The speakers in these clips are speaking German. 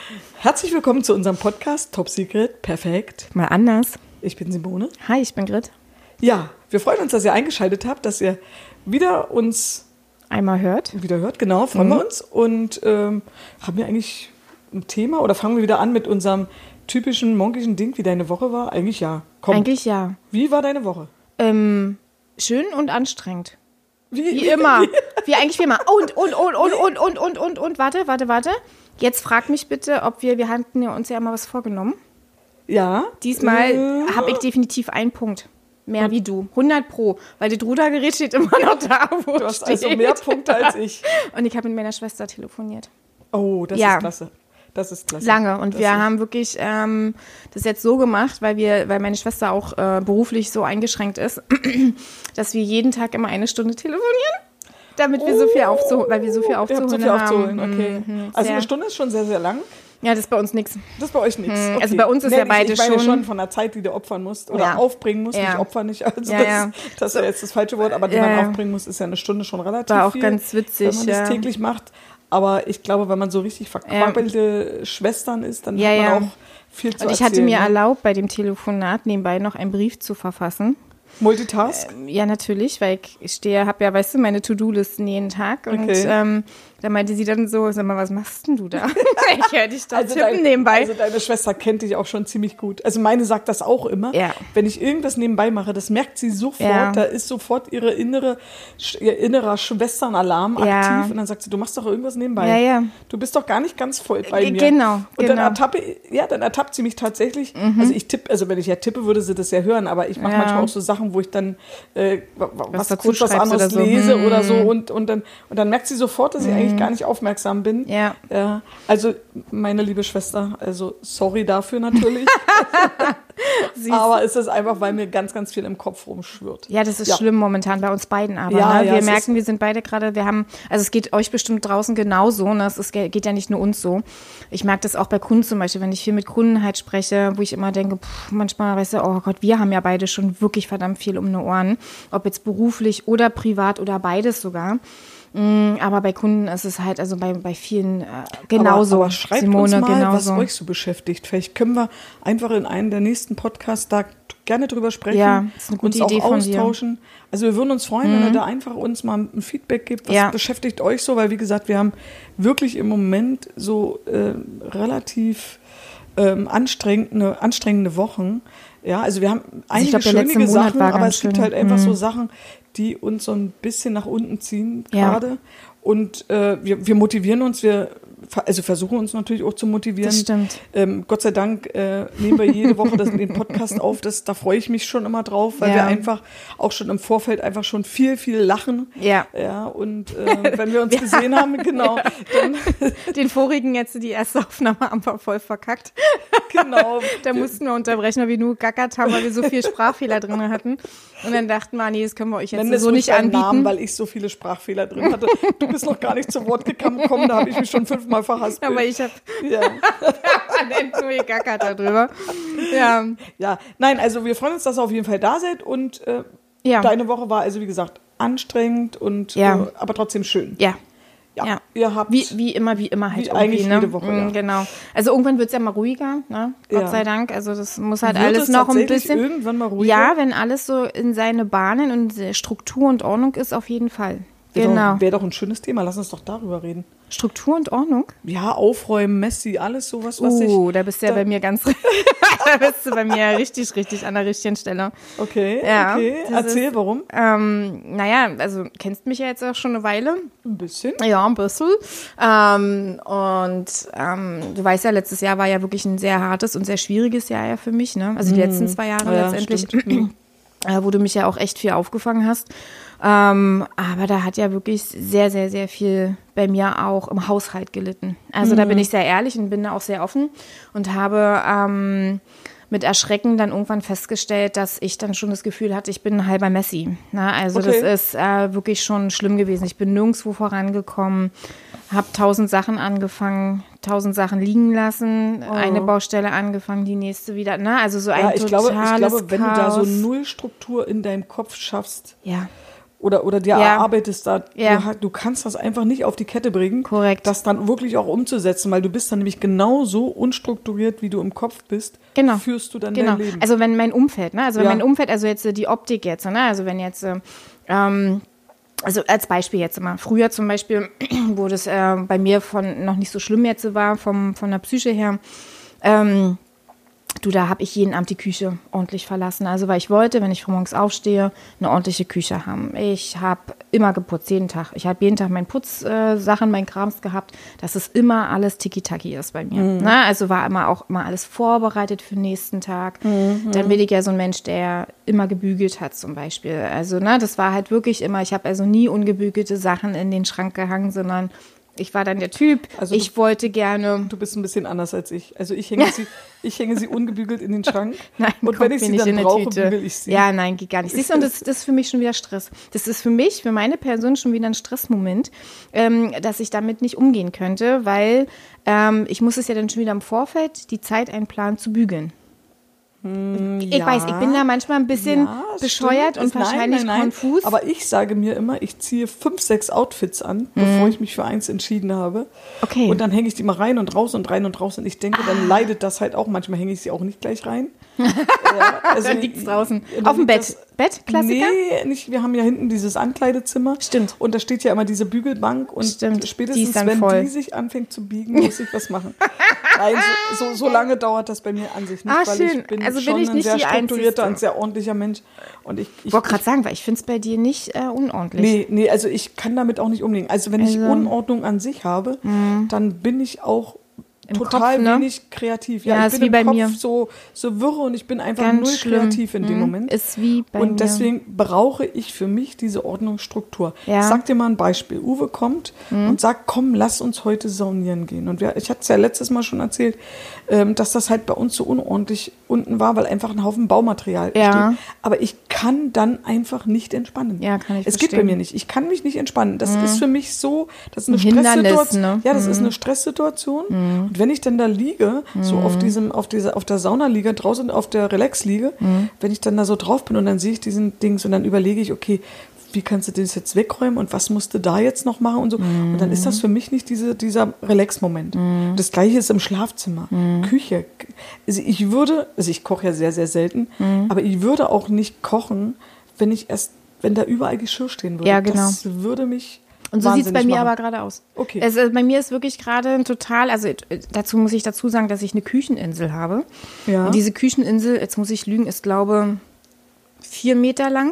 Herzlich willkommen zu unserem Podcast Top Secret, perfekt. Mal anders. Ich bin Simone. Hi, ich bin Grit. Ja, wir freuen uns, dass ihr eingeschaltet habt, dass ihr wieder uns einmal hört. Genau, freuen wir uns. Und haben wir eigentlich ein Thema oder fangen wir wieder an mit unserem typischen monkischen Ding, wie deine Woche war? Eigentlich ja. Komm. Eigentlich ja. Wie war deine Woche? Schön und anstrengend. Wie immer. Wie eigentlich wie immer. Und. Warte. Jetzt frag mich bitte, ob wir hatten ja uns ja mal was vorgenommen. Ja. Diesmal habe ich definitiv einen Punkt. Mehr wie du. 100%. Weil das Rudergerät steht immer noch da, wo Du hast also mehr Punkte als ich. Und ich habe mit meiner Schwester telefoniert. Oh, das ist klasse. Das ist klasse. Lange. Und wir haben wirklich das jetzt so gemacht, weil meine Schwester auch beruflich so eingeschränkt ist, dass wir jeden Tag immer 1 Stunde telefonieren, damit wir so viel aufzuholen haben. Okay. Also 1 Stunde ist schon sehr, sehr lang. Ja, das ist bei uns nichts. Das ist bei euch nichts. Okay. Also bei uns ist ja beide schon. Ich meine schon von der Zeit, die du opfern musst oder aufbringen musst. Nicht opfern, nicht. Also das ist ja jetzt das falsche Wort, aber die man aufbringen muss, ist ja 1 Stunde schon relativ war auch viel, ganz witzig, wenn man das täglich macht. Aber ich glaube, wenn man so richtig verquappelte Schwestern ist, dann hat man auch viel zu erzählen. Und ich hatte mir erlaubt, bei dem Telefonat nebenbei noch einen Brief zu verfassen. Multitask? Ja, natürlich, weil ich habe ja, weißt du, meine To-Do-Listen jeden Tag. Und da meinte sie dann so, sag mal, was machst denn du da? Ich höre dich da tippen nebenbei. Also deine Schwester kennt dich auch schon ziemlich gut. Also meine sagt das auch immer. Ja. Wenn ich irgendwas nebenbei mache, das merkt sie sofort. Ja. Da ist sofort ihr innerer Schwesternalarm aktiv. Und dann sagt sie, du machst doch irgendwas nebenbei. Ja, ja. Du bist doch gar nicht ganz voll bei mir. Genau. Und dann ertappt sie mich tatsächlich. Also wenn ich ja tippe, würde sie das ja hören. Aber ich mache manchmal auch so Sachen, wo ich dann was anderes lese oder so. Und dann merkt sie sofort, dass ich eigentlich gar nicht aufmerksam bin. Ja. Also meine liebe Schwester, also sorry dafür natürlich. Aber es ist einfach, weil mir ganz, ganz viel im Kopf rumschwirrt. Ja, das ist schlimm momentan bei uns beiden aber. Wir merken, wir sind beide gerade, also es geht euch bestimmt draußen genauso, ne? Es geht ja nicht nur uns so. Ich merke das auch bei Kunden zum Beispiel, wenn ich viel mit Kunden halt spreche, wo ich immer denke, manchmal, weißt du, oh Gott, wir haben ja beide schon wirklich verdammt viel um die Ohren. Ob jetzt beruflich oder privat oder beides sogar. Aber bei Kunden ist es halt, also bei vielen genauso. Aber schreibt Simone, uns mal, genauso. was euch so beschäftigt. Vielleicht können wir einfach in einem der nächsten Podcasts da gerne drüber sprechen. Ja, das ist eine gute Idee von dir. Austauschen. Also wir würden uns freuen, wenn ihr da einfach uns mal ein Feedback gibt. Was beschäftigt euch so? Weil wie gesagt, wir haben wirklich im Moment so relativ anstrengende Wochen. Ja, also wir haben einige schöne Sachen, aber es gibt halt einfach so Sachen, die uns so ein bisschen nach unten ziehen gerade. Und wir motivieren uns, versuchen uns natürlich auch zu motivieren. Das stimmt. Gott sei Dank nehmen wir jede Woche den Podcast auf. Da freue ich mich schon immer drauf, weil wir einfach auch schon im Vorfeld einfach schon viel, viel lachen. Ja. Und wenn wir uns gesehen haben, genau. Dann den vorigen jetzt, die erste Aufnahme haben wir voll verkackt. Genau. Da mussten wir unterbrechen, weil wir nur gackert haben, weil wir so viele Sprachfehler drin hatten. Und dann dachten wir, nee, das können wir euch jetzt so nicht anbieten. Namen, weil ich so viele Sprachfehler drin hatte. Du bist noch gar nicht zu Wort gekommen, da habe ich mich schon 5-mal verhaspelt. Aber ich habe nur gegackert darüber. Ja, nein, also wir freuen uns, dass ihr auf jeden Fall da seid und deine Woche war also, wie gesagt, anstrengend und aber trotzdem schön. Ja. Ihr habt wie immer halt wie eigentlich jede Woche. Ja. Genau. Also irgendwann wird es ja mal ruhiger, ne? Gott sei Dank. Also das muss halt wird alles noch ein bisschen. Irgendwann mal ruhiger? Ja, wenn alles so in seine Bahnen und Struktur und Ordnung ist, auf jeden Fall. Genau. Wäre doch ein schönes Thema. Lass uns doch darüber reden. Struktur und Ordnung? Ja, aufräumen, Messi, alles sowas, was da bist du ja bei mir da bist du bei mir richtig, richtig an der richtigen Stelle. Okay. Erzähl, warum? Also kennst mich ja jetzt auch schon eine Weile. Ein bisschen. Ja, ein bisschen. Du weißt ja, letztes Jahr war ja wirklich ein sehr hartes und sehr schwieriges Jahr ja für mich, ne? Also die letzten 2 Jahre letztendlich, wo du mich ja auch echt viel aufgefangen hast. Aber da hat ja wirklich sehr, sehr, sehr viel bei mir auch im Haushalt gelitten. Also da bin ich sehr ehrlich und bin da auch sehr offen und habe mit Erschrecken dann irgendwann festgestellt, dass ich dann schon das Gefühl hatte, ich bin ein halber Messi. Na, also das ist wirklich schon schlimm gewesen. Ich bin nirgendwo vorangekommen, habe 1000 Sachen angefangen, 1000 Sachen liegen lassen, eine Baustelle angefangen, die nächste wieder. Na, also so ein totales ich glaube, wenn du da so Chaos. Null Struktur in deinem Kopf schaffst, oder dir erarbeitest da, du kannst das einfach nicht auf die Kette bringen, korrekt, das dann wirklich auch umzusetzen, weil du bist dann nämlich genauso unstrukturiert, wie du im Kopf bist, führst du dann dein Leben. Also wenn mein Umfeld, ne, also jetzt die Optik jetzt, ne, also wenn jetzt, also als Beispiel jetzt mal, früher zum Beispiel, wo das bei mir noch nicht so schlimm jetzt war, von der Psyche her, da habe ich jeden Abend die Küche ordentlich verlassen. Also weil ich wollte, wenn ich morgens aufstehe, eine ordentliche Küche haben. Ich habe immer geputzt, jeden Tag. Ich habe jeden Tag meine Putzsachen, mein Krams gehabt, dass es immer alles tiki-taki ist bei mir. Ne? Also war immer alles vorbereitet für den nächsten Tag. Dann bin ich ja so ein Mensch, der immer gebügelt hat zum Beispiel. Also das war halt wirklich immer, ich habe also nie ungebügelte Sachen in den Schrank gehangen, sondern ich war dann der Typ, also ich wollte gerne... Du bist ein bisschen anders als ich. Also ich hänge sie ungebügelt in den Schrank. Nein, und wenn ich sie dann brauche, bügel ich sie. Ja, nein, geht gar nicht. Siehst du, und das ist für mich schon wieder Stress. Das ist für meine Person schon wieder ein Stressmoment, dass ich damit nicht umgehen könnte, weil ich muss es ja dann schon wieder im Vorfeld die Zeit einplanen zu bügeln. Ich weiß, ich bin da manchmal ein bisschen bescheuert und wahrscheinlich konfus. Aber ich sage mir immer, ich ziehe 5, 6 Outfits an, bevor ich mich für eins entschieden habe. Okay. Und dann hänge ich die mal rein und raus und rein und raus. Und ich denke, dann leidet das halt auch. Manchmal hänge ich sie auch nicht gleich rein. Dann liegt es draußen. Auf dem Bett. Bettklassiker? Nee, nicht. Wir haben ja hinten dieses Ankleidezimmer. Stimmt. Und da steht ja immer diese Bügelbank. Und spätestens, wenn die sich anfängt zu biegen, muss ich was machen. Nein, so lange dauert das bei mir an sich nicht, weil schön. ich bin also schon bin ein sehr strukturierter und sehr ordentlicher Mensch. Und ich wollte gerade sagen, weil ich finde es bei dir nicht unordentlich. Nee, also ich kann damit auch nicht umgehen. Also wenn ich Unordnung an sich habe, dann bin ich auch total Kopf, ne? wenig kreativ. Ja, ich ist bin wie bei im Kopf mir. so wirre und ich bin einfach Ganz null schlimm. kreativ in dem Moment. Ist wie bei mir. Und deswegen brauche ich für mich diese Ordnungsstruktur. Ja. Ich sag dir mal ein Beispiel. Uwe kommt und sagt, komm, lass uns heute saunieren gehen. Und ich hatte es ja letztes Mal schon erzählt, dass das halt bei uns so unordentlich unten war, weil einfach ein Haufen Baumaterial steht. Aber ich kann dann einfach nicht entspannen. Ja, kann ich Es geht bei mir nicht. Ich kann mich nicht entspannen. Das ist für mich so, das ist eine Stresssituation. Ne? Ja, das ist eine Stresssituation. Und wenn ich dann da liege, so auf der Saunaliege, draußen auf der Relax-Liege, wenn ich dann da so drauf bin und dann sehe ich diesen Dings und dann überlege ich, okay, wie kannst du das jetzt wegräumen und was musst du da jetzt noch machen und so. Und dann ist das für mich nicht dieser Relax-Moment. Das Gleiche ist im Schlafzimmer, Küche. Also ich koche ja sehr, sehr selten, aber ich würde auch nicht kochen, wenn da überall Geschirr stehen würde. Ja, genau. Das würde mich und so sieht es bei mir aber gerade aus. Okay. Also bei mir ist wirklich gerade ein total, also dazu muss ich dazu sagen, dass ich eine Kücheninsel habe. Ja. Und diese Kücheninsel, jetzt muss ich lügen, ist glaube 4 Meter lang.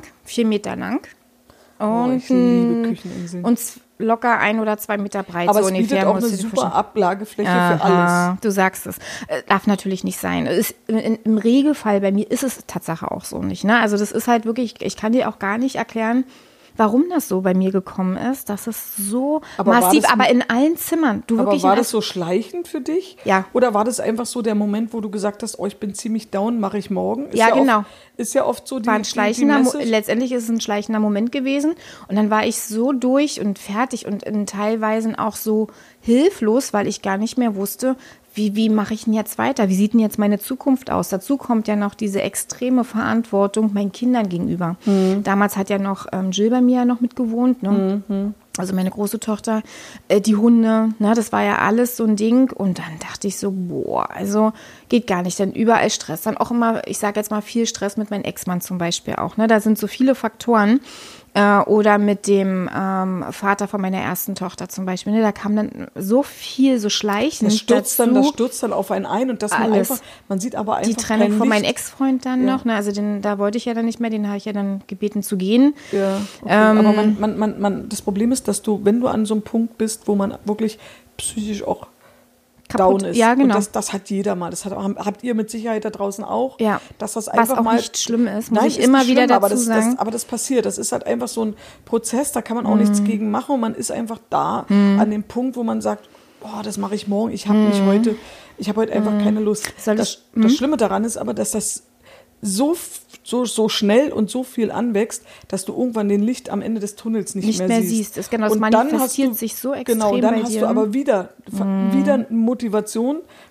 Und, ich liebe Kücheninseln. Und locker 1 oder 2 Meter breit. Aber so es bietet auch eine super Ablagefläche für alles. Du sagst es. Darf natürlich nicht sein. Im Regelfall bei mir ist es Tatsache auch so nicht. Ne? Also das ist halt wirklich, ich kann dir auch gar nicht erklären, warum das so bei mir gekommen ist, dass es so massiv, aber in allen Zimmern. Aber war das so schleichend für dich? Ja. Oder war das einfach so der Moment, wo du gesagt hast, ich bin ziemlich down, mache ich morgen? Ja, genau. Ist ja oft so letztendlich ist es ein schleichender Moment gewesen. Und dann war ich so durch und fertig und in Teilweise auch so hilflos, weil ich gar nicht mehr wusste, wie mache ich denn jetzt weiter? Wie sieht denn jetzt meine Zukunft aus? Dazu kommt ja noch diese extreme Verantwortung meinen Kindern gegenüber. Damals hat ja noch Jill bei mir noch mitgewohnt, ne? Also meine große Tochter, die Hunde, ne, das war ja alles so ein Ding. Und dann dachte ich so, also geht gar nicht. Dann überall Stress. Dann auch immer, ich sage jetzt mal, viel Stress mit meinem Ex-Mann zum Beispiel auch. Ne? Da sind so viele Faktoren. Oder mit dem Vater von meiner ersten Tochter zum Beispiel. Ne? Da kam dann so viel, so schleichend das stürzt dann auf einen ein. Und man sieht aber einfach die Trennung von meinem Ex-Freund dann noch. Ne? Also da wollte ich ja dann nicht mehr, den habe ich ja dann gebeten zu gehen. Ja, okay. Aber das Problem ist, dass wenn du an so einem Punkt bist, wo man wirklich psychisch auch kaputt down ist. Ja, genau. Und das hat jeder mal. Das habt ihr mit Sicherheit da draußen auch. Ja. Dass das einfach was auch mal nicht schlimm ist, muss ich immer wieder dazu sagen. Aber das passiert. Das ist halt einfach so ein Prozess, da kann man auch nichts gegen machen. Und man ist einfach da an dem Punkt, wo man sagt, das mache ich morgen. Ich habe heute einfach keine Lust. Das Schlimme daran ist aber, dass das so schnell und so viel anwächst, dass du irgendwann den Licht am Ende des Tunnels nicht mehr siehst. Das manifestiert sich so extrem Genau, dann bei hast dir. du aber wieder Motivation,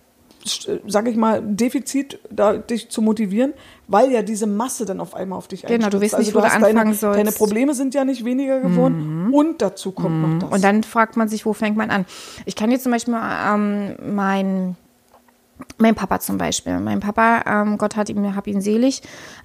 sage ich mal, Defizit, dich zu motivieren, weil ja diese Masse dann auf einmal auf dich einstürzt. Genau, du weißt nicht, wo du anfangen sollst. Deine Probleme sind ja nicht weniger geworden und dazu kommt noch das. Und dann fragt man sich, wo fängt man an? Ich kann jetzt zum Beispiel mein Papa zum Beispiel. Mein Papa, Gott hab ihn selig,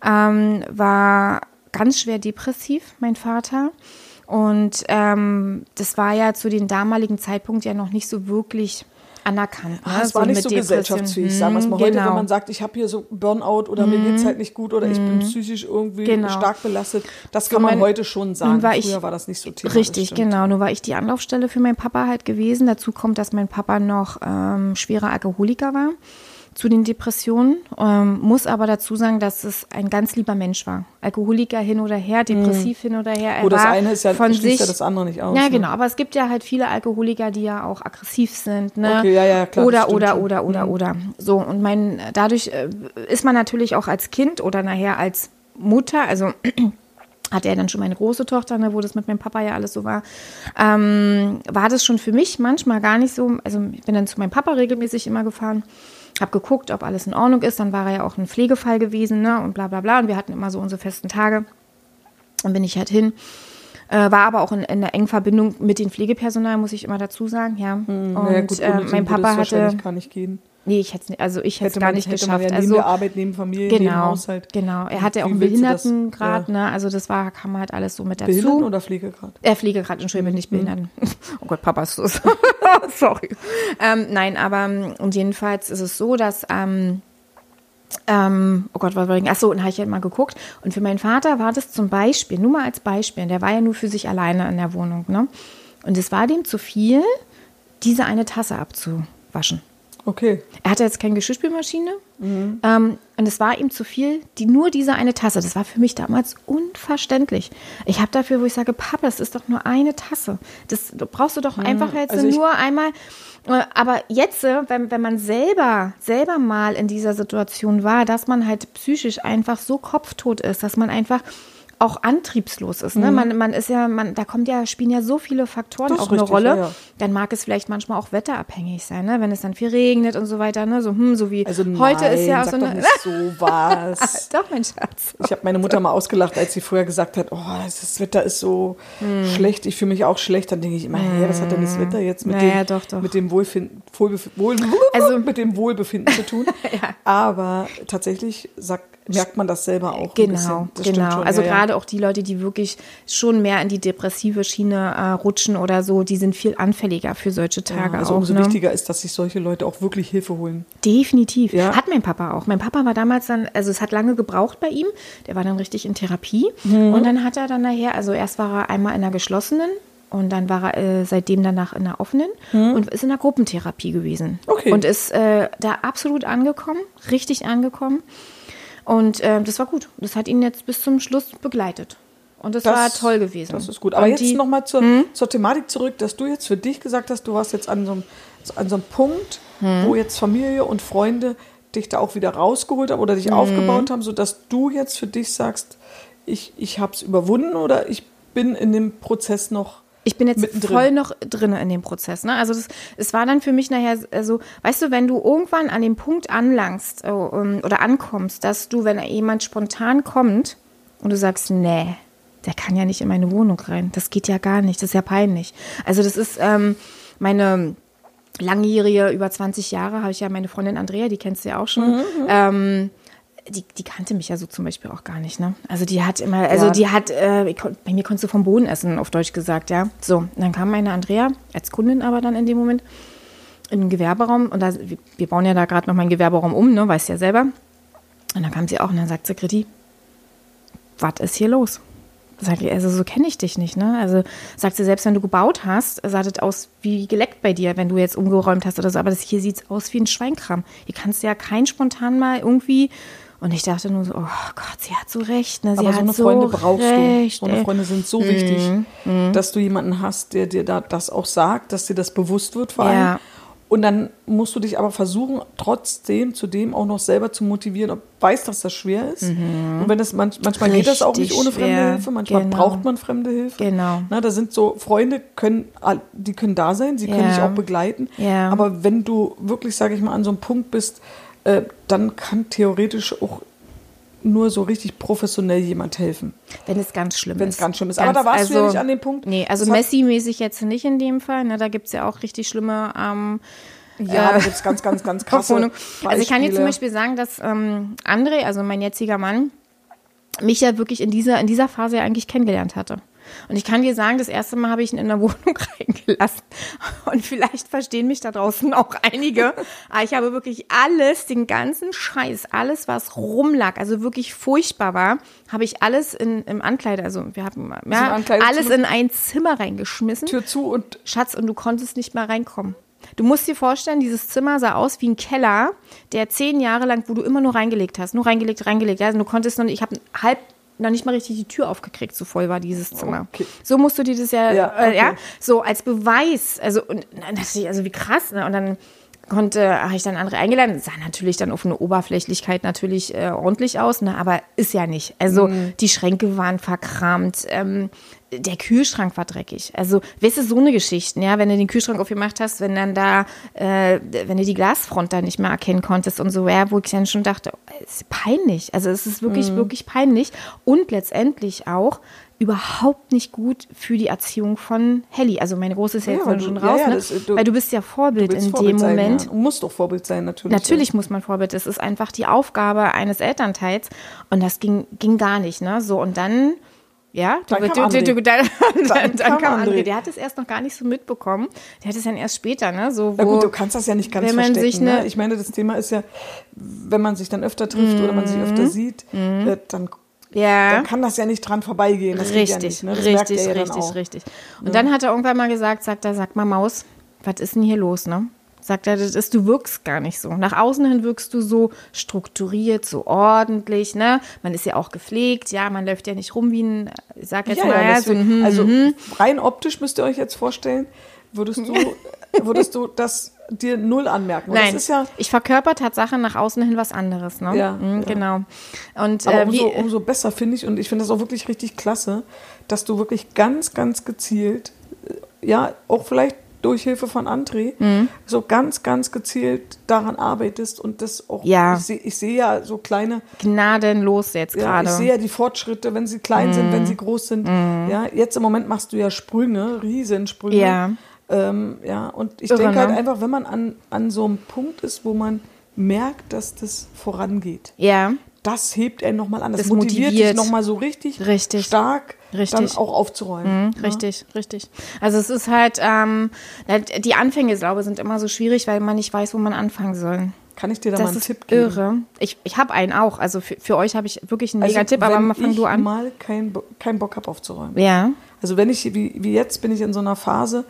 war ganz schwer depressiv, mein Vater. Und das war ja zu dem damaligen Zeitpunkt ja noch nicht so wirklich anerkannt. Ne? Es war nicht so gesellschaftsfähig, sagen wir es mal heute, wenn man sagt, ich habe hier so Burnout oder mir geht's halt nicht gut oder ich bin psychisch irgendwie stark belastet. Das kann man heute schon sagen. Früher war das nicht so Thema. Richtig, genau. Nur war ich die Anlaufstelle für meinen Papa halt gewesen. Dazu kommt, dass mein Papa noch schwerer Alkoholiker war zu den Depressionen. Muss aber dazu sagen, dass es ein ganz lieber Mensch war. Alkoholiker hin oder her, depressiv hin oder her. Das eine ist ja, schließt ja das andere nicht aus. Ja, genau. Aber es gibt ja halt viele Alkoholiker, die ja auch aggressiv sind. Ne? Okay, ja, klar. Oder. So, und dadurch ist man natürlich auch als Kind oder nachher als Mutter, also hatte er dann schon meine große Tochter, ne, wo das mit meinem Papa ja alles so war, war das schon für mich manchmal gar nicht so. Also ich bin dann zu meinem Papa regelmäßig immer gefahren, habe geguckt, ob alles in Ordnung ist. Dann war er ja auch ein Pflegefall gewesen, ne, und bla bla bla. Und wir hatten immer so unsere festen Tage. Dann bin ich halt hin. War aber auch in einer engen Verbindung mit dem Pflegepersonal, muss ich immer dazu sagen. Ja. Und gut, mein Papa hatte... Kann nicht gehen. Nee, ich hätte es gar nicht geschafft. Man ja neben der Arbeit, neben Familie, neben Haushalt. Genau, er hatte auch einen Behindertengrad, ne? Also das kam halt alles so mit dazu. Behinderten oder Pflegegrad? Pflegegrad, Entschuldigung, nicht Behinderten. Oh Gott, Papa ist das. Sorry. Nein, aber und jedenfalls ist es so, dass oh Gott, was war das? Achso, und habe ich halt mal geguckt. Und für meinen Vater war das zum Beispiel, nur mal als Beispiel, der war ja nur für sich alleine in der Wohnung, ne? Und es war dem zu viel, diese eine Tasse abzuwaschen. Okay. Er hatte jetzt keine Geschirrspülmaschine und es war ihm zu viel, nur diese eine Tasse. Das war für mich damals unverständlich. Ich habe dafür, wo ich sage, Papa, das ist doch nur eine Tasse. Das brauchst du doch einfach jetzt nur einmal. Aber jetzt, wenn man selber mal in dieser Situation war, dass man halt psychisch einfach so kopftot ist, dass man einfach auch antriebslos ist. Ne? Man ist ja, spielen ja so viele Faktoren auch eine Rolle. Ja. Dann mag es vielleicht manchmal auch wetterabhängig sein, ne? Wenn es dann viel regnet und so weiter. Ne? So wie also heute ist ja auch so eine. Nicht sowas. Doch, mein Schatz. Ich habe meine Mutter mal ausgelacht, als sie früher gesagt hat, das Wetter ist so schlecht, ich fühle mich auch schlecht. Dann denke ich immer, was hat denn das Wetter jetzt mit dem Wohlbefinden zu tun? Ja. Aber tatsächlich merkt man das selber auch. Genau. Also gerade auch die Leute, die wirklich schon mehr in die depressive Schiene rutschen oder so, die sind viel anfälliger für solche Tage. Also umso wichtiger ist, dass sich solche Leute auch wirklich Hilfe holen. Definitiv. Ja. Hat mein Papa auch. Mein Papa war damals dann, also es hat lange gebraucht bei ihm, der war dann richtig in Therapie und dann hat er dann nachher, also erst war er einmal in einer geschlossenen und dann war er seitdem danach in einer offenen und ist in einer Gruppentherapie gewesen. Okay. Und ist da absolut angekommen, richtig angekommen. Und das war gut. Das hat ihn jetzt bis zum Schluss begleitet. Und das war toll gewesen. Das ist gut. Aber jetzt nochmal zur Thematik zurück, dass du jetzt für dich gesagt hast, du warst jetzt an so einem Punkt, wo jetzt Familie und Freunde dich da auch wieder rausgeholt haben oder dich aufgebaut haben, sodass du jetzt für dich sagst, ich habe es überwunden oder ich bin in dem Prozess noch. Ich bin jetzt voll noch drin in dem Prozess. Ne? Also es war dann für mich nachher so, weißt du, wenn du irgendwann an den Punkt anlangst oder ankommst, dass du, wenn jemand spontan kommt und du sagst, nee, der kann ja nicht in meine Wohnung rein, das geht ja gar nicht, das ist ja peinlich. Also das ist meine langjährige, über 20 Jahre, habe ich ja meine Freundin Andrea, die kennst du ja auch schon, die kannte mich ja so zum Beispiel auch gar nicht, ne? Also die hat immer, bei mir konntest du vom Boden essen, auf Deutsch gesagt, ja. So, und dann kam meine Andrea, als Kundin aber dann in dem Moment, in den Gewerberaum und wir bauen ja da gerade noch meinen Gewerberaum um, ne, weißt ja selber. Und dann kam sie auch und dann sagt sie, Gritti, was ist hier los? Sag ich, also so kenne ich dich nicht, ne? Also sagt sie, selbst wenn du gebaut hast, sah das aus wie geleckt bei dir, wenn du jetzt umgeräumt hast oder so, aber das hier sieht aus wie ein Schweinkram. Hier kannst du ja kein spontan mal irgendwie. Und ich dachte nur so, oh Gott, sie hat so recht. Ne? Sie aber hat so eine Freunde brauchst du. So eine Freunde sind so wichtig, dass du jemanden hast, der dir das auch sagt, dass dir das bewusst wird vor allem. Und dann musst du dich aber versuchen, trotzdem zudem auch noch selber zu motivieren, ob weißt, dass das schwer ist. Und wenn das manchmal geht das auch nicht ohne fremde Hilfe, manchmal braucht man fremde Hilfe. Genau. Na, da sind so Freunde, die können da sein, sie können dich auch begleiten. Ja. Aber wenn du wirklich, sage ich mal, an so einem Punkt bist, dann kann theoretisch auch nur so richtig professionell jemand helfen. Wenn es ganz schlimm ist. Wenn es ganz schlimm ist. Aber da warst du ja nicht an dem Punkt. Nee, also Messi-mäßig jetzt nicht in dem Fall. Ne, da gibt es ja auch richtig schlimme da gibt es ganz krasse Beispiele. Also ich kann jetzt zum Beispiel sagen, dass André, also mein jetziger Mann, mich ja wirklich in dieser Phase ja eigentlich kennengelernt hatte. Und ich kann dir sagen, das erste Mal habe ich ihn in der Wohnung reingelassen. Und vielleicht verstehen mich da draußen auch einige. Aber ich habe wirklich alles, den ganzen Scheiß, alles, was rumlag, also wirklich furchtbar war, habe ich alles im Ankleide, also wir haben alles in ein Zimmer reingeschmissen. Tür zu und Schatz, und du konntest nicht mehr reinkommen. Du musst dir vorstellen, dieses Zimmer sah aus wie ein Keller, der 10 Jahre lang, wo du immer nur reingelegt hast. Nur reingelegt. Also du konntest noch nicht, ich habe noch nicht mal richtig die Tür aufgekriegt, so voll war dieses Zimmer. Okay. So musst du dir das so als Beweis, also wie krass, ne? Und dann habe ich dann andere eingeladen, sah natürlich dann auf eine Oberflächlichkeit natürlich ordentlich aus, ne? Aber ist ja nicht. Also die Schränke waren verkramt, der Kühlschrank war dreckig. Also, weißt du, so eine Geschichte, ja, wenn du den Kühlschrank aufgemacht hast, wenn dann da, wenn du die Glasfront da nicht mehr erkennen konntest und so, wo ich dann schon dachte, es ist peinlich. Also, es ist wirklich, wirklich peinlich und letztendlich auch überhaupt nicht gut für die Erziehung von Helly. Also, meine Große ist ja jetzt schon raus, ne? Weil du bist ja Vorbild in dem Moment. Du musst doch Vorbild sein, natürlich. Natürlich muss man Vorbild. Das ist einfach die Aufgabe eines Elternteils und das ging gar nicht, ne? So, und dann dann kam André. Der hat es erst noch gar nicht so mitbekommen. Der hat es dann erst später, ne? So, na gut, du kannst das ja nicht ganz verstecken. Ne? Ich meine, das Thema ist ja, wenn man sich dann öfter trifft oder man sich öfter sieht, dann kann das ja nicht dran vorbeigehen. Das richtig, geht ja nicht, ne? Das richtig. Und dann hat er irgendwann mal gesagt, sag mal Maus, was ist denn hier los, ne? Sagt er, du wirkst gar nicht so. Nach außen hin wirkst du so strukturiert, so ordentlich, ne? Man ist ja auch gepflegt, man läuft ja nicht rum wie ein, also rein optisch müsst ihr euch jetzt vorstellen, würdest du das dir null anmerken? Nein, das ist ja, ich verkörper Tatsache nach außen hin was anderes, ne? Ja. Genau. Und, aber umso besser finde ich, und ich finde das auch wirklich richtig klasse, dass du wirklich ganz, ganz gezielt, auch vielleicht durch Hilfe von André, so ganz, ganz gezielt daran arbeitest und das auch, ich sehe ja so kleine... Gnadenlos jetzt gerade. Ich sehe ja die Fortschritte, wenn sie klein sind, wenn sie groß sind. Ja, jetzt im Moment machst du ja Sprünge, Riesensprünge. Ja. Und ich denke halt einfach, wenn man an so einem Punkt ist, wo man merkt, dass das vorangeht. Ja. Das hebt einen nochmal an. Das motiviert dich nochmal so richtig stark, dann auch aufzuräumen. Richtig. Also es ist halt, die Anfänge, glaube ich, sind immer so schwierig, weil man nicht weiß, wo man anfangen soll. Kann ich dir da mal einen Tipp geben? Irre. Ich habe einen auch. Also für euch habe ich wirklich einen Mega-Tipp, aber fang du an. Wenn ich mal keinen Bock habe aufzuräumen. Ja. Also wenn ich, wie jetzt, bin ich in so einer Phase,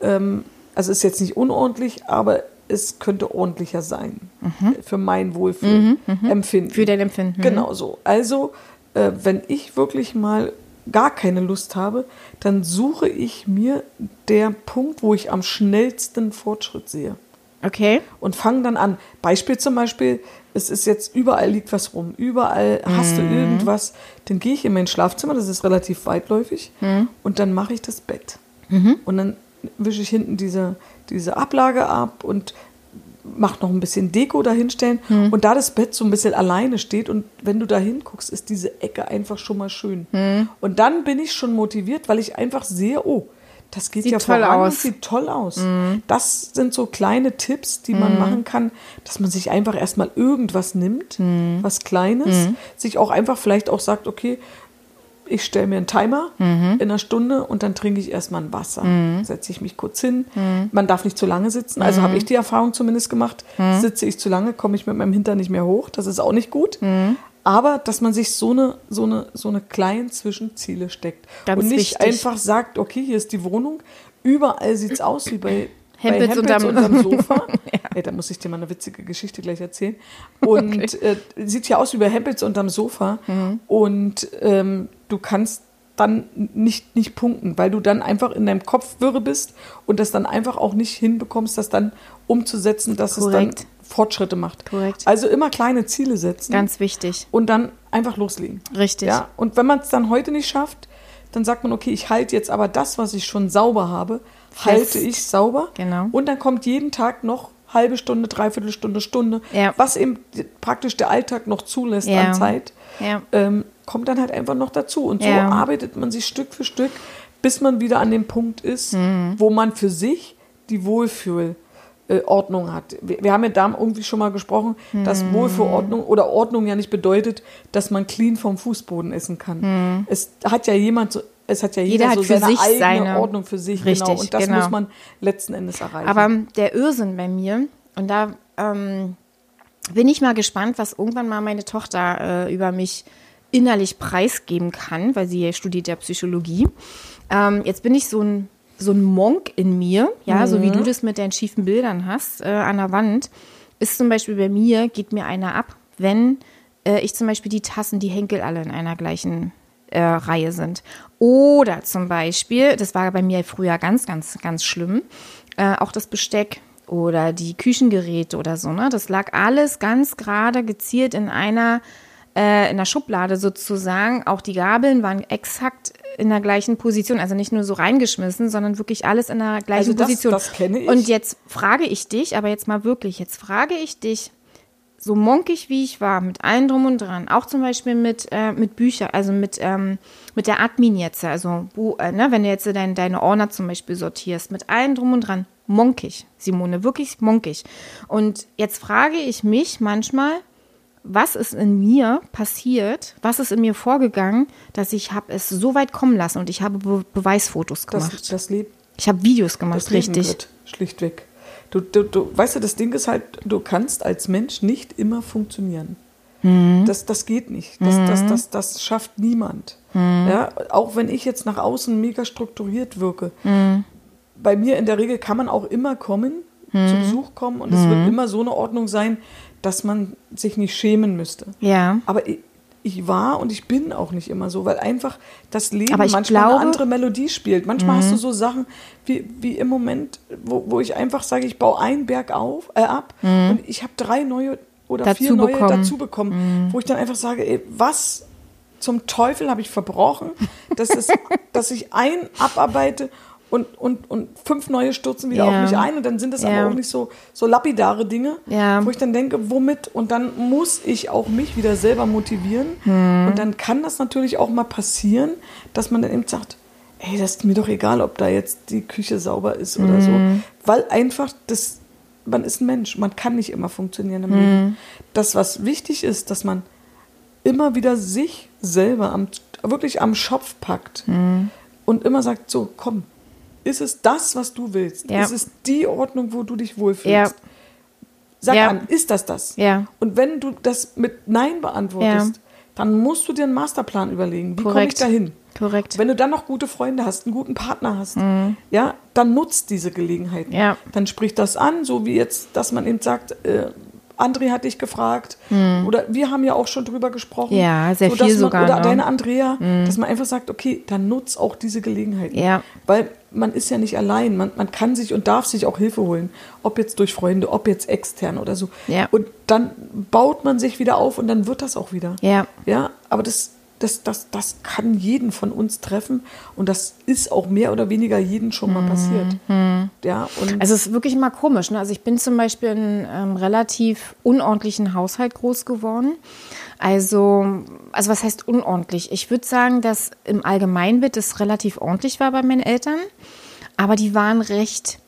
also ist jetzt nicht unordentlich, aber es könnte ordentlicher sein. Für mein Wohlfühlempfinden. Für dein Empfinden. Genau so. Also, wenn ich wirklich mal gar keine Lust habe, dann suche ich mir den Punkt, wo ich am schnellsten Fortschritt sehe. Okay. Und fange dann an. Beispiel zum Beispiel, es ist jetzt, überall liegt was rum, überall hast du irgendwas, dann gehe ich in mein Schlafzimmer, das ist relativ weitläufig, und dann mache ich das Bett. Und dann wische ich hinten diese Ablage ab und mache noch ein bisschen Deko dahinstellen. Und da das Bett so ein bisschen alleine steht und wenn du da hinguckst, ist diese Ecke einfach schon mal schön. Und dann bin ich schon motiviert, weil ich einfach sehe, das geht ja voran und sieht toll aus. Das sind so kleine Tipps, die man machen kann, dass man sich einfach erstmal irgendwas nimmt, was Kleines, sich auch einfach vielleicht auch sagt, okay, ich stelle mir einen Timer in einer Stunde und dann trinke ich erstmal ein Wasser. Setze ich mich kurz hin. Man darf nicht zu lange sitzen. Also habe ich die Erfahrung zumindest gemacht. Sitze ich zu lange, komme ich mit meinem Hintern nicht mehr hoch. Das ist auch nicht gut. Aber dass man sich so eine kleinen Zwischenziele steckt. Ganz und nicht wichtig. einfach sagt, okay, hier ist die Wohnung. Überall sieht es aus wie bei Hempels unterm Sofa. Ey, da muss ich dir mal eine witzige Geschichte gleich erzählen. Und sieht ja aus wie bei Hempels unterm Sofa. Und du kannst dann nicht punkten, weil du dann einfach in deinem Kopf wirre bist und das dann einfach auch nicht hinbekommst, das dann umzusetzen, dass es dann Fortschritte macht. Korrekt. Also immer kleine Ziele setzen. Ganz wichtig. Und dann einfach loslegen. Richtig. Ja? Und wenn man es dann heute nicht schafft, dann sagt man, okay, ich halte jetzt aber das, was ich schon sauber habe, halte ich sauber. Genau. Und dann kommt jeden Tag noch halbe Stunde, dreiviertel Stunde, Stunde, was eben praktisch der Alltag noch zulässt an Zeit, kommt dann halt einfach noch dazu. Und so arbeitet man sich Stück für Stück, bis man wieder an dem Punkt ist, wo man für sich die Wohlfühlordnung hat. Wir haben ja da irgendwie schon mal gesprochen, dass Wohlfühlordnung oder Ordnung ja nicht bedeutet, dass man clean vom Fußboden essen kann. Es hat ja jeder so seine eigene Ordnung für sich. Richtig, genau. Und das muss man letzten Endes erreichen. Aber der Irrsinn bei mir, und da bin ich mal gespannt, was irgendwann mal meine Tochter über mich innerlich preisgeben kann, weil sie studiert ja Psychologie. Jetzt bin ich so ein Monk in mir, ja, so wie du das mit deinen schiefen Bildern hast an der Wand, ist zum Beispiel bei mir, geht mir einer ab, wenn ich zum Beispiel die Tassen, die Henkel alle in einer gleichen Reihe sind. Oder zum Beispiel, das war bei mir früher ganz, ganz, ganz schlimm, auch das Besteck oder die Küchengeräte oder so, ne? Das lag alles ganz gerade gezielt in einer Schublade sozusagen. Auch die Gabeln waren exakt in der gleichen Position, also nicht nur so reingeschmissen, sondern wirklich alles in der gleichen Position. Das kenne ich. Und jetzt frage ich dich, so monkig wie ich war, mit allem drum und dran, auch zum Beispiel mit Büchern, also mit der Admin jetzt, also wenn du jetzt deine Ordner zum Beispiel sortierst, mit allem drum und dran, monkig, Simone, wirklich monkig. Und jetzt frage ich mich manchmal, was ist in mir passiert, was ist in mir vorgegangen, dass ich habe es so weit kommen lassen und ich habe Beweisfotos gemacht. Ich habe Videos gemacht, das Leben richtig. Wird schlichtweg. Du weißt du, das Ding ist halt, du kannst als Mensch nicht immer funktionieren. Das geht nicht. Das schafft niemand. Ja, auch wenn ich jetzt nach außen mega strukturiert wirke. Bei mir in der Regel kann man auch immer kommen, zu Besuch kommen und es wird immer so eine Ordnung sein, dass man sich nicht schämen müsste. Ja. Aber ich war und ich bin auch nicht immer so, weil einfach das Leben manchmal eine andere Melodie spielt. Manchmal hast du so Sachen wie im Moment, wo ich einfach sage, ich baue einen Berg ab und ich habe 3 neue oder 4 neue dazu bekommen, wo ich dann einfach sage, ey, was zum Teufel habe ich verbrochen, dass ich einen abarbeite und 5 neue stürzen wieder auf mich ein und dann sind das aber auch nicht so lapidare Dinge, wo ich dann denke, womit? Und dann muss ich auch mich wieder selber motivieren und dann kann das natürlich auch mal passieren, dass man dann eben sagt, ey, das ist mir doch egal, ob da jetzt die Küche sauber ist oder so, weil einfach man ist ein Mensch, man kann nicht immer funktionieren im Leben. Das, was wichtig ist, dass man immer wieder sich selber wirklich am Schopf packt und immer sagt, so, komm, ist es das, was du willst? Ja. Ist es die Ordnung, wo du dich wohlfühlst? Ja. Sag an, ist das? Ja. Und wenn du das mit Nein beantwortest, dann musst du dir einen Masterplan überlegen. Wie komme ich dahin? Korrekt. Wenn du dann noch gute Freunde hast, einen guten Partner hast, dann nutzt diese Gelegenheit. Ja. Dann sprich das an, so wie jetzt, dass man eben sagt, André hat dich gefragt oder wir haben ja auch schon drüber gesprochen. Ja, sehr viel sogar. Oder deine Andrea, dass man einfach sagt, okay, dann nutzt auch diese Gelegenheit. Ja. Weil man ist ja nicht allein, man kann sich und darf sich auch Hilfe holen, ob jetzt durch Freunde, ob jetzt extern oder so. Ja. Und dann baut man sich wieder auf und dann wird das auch wieder. Ja. Ja, aber das kann jeden von uns treffen und das ist auch mehr oder weniger jeden schon mal passiert. Ja, und also es ist wirklich mal komisch. Ne? Also ich bin zum Beispiel in einem relativ unordentlichen Haushalt groß geworden. Also was heißt unordentlich? Ich würde sagen, dass im Allgemeinbild es relativ ordentlich war bei meinen Eltern, aber die waren recht...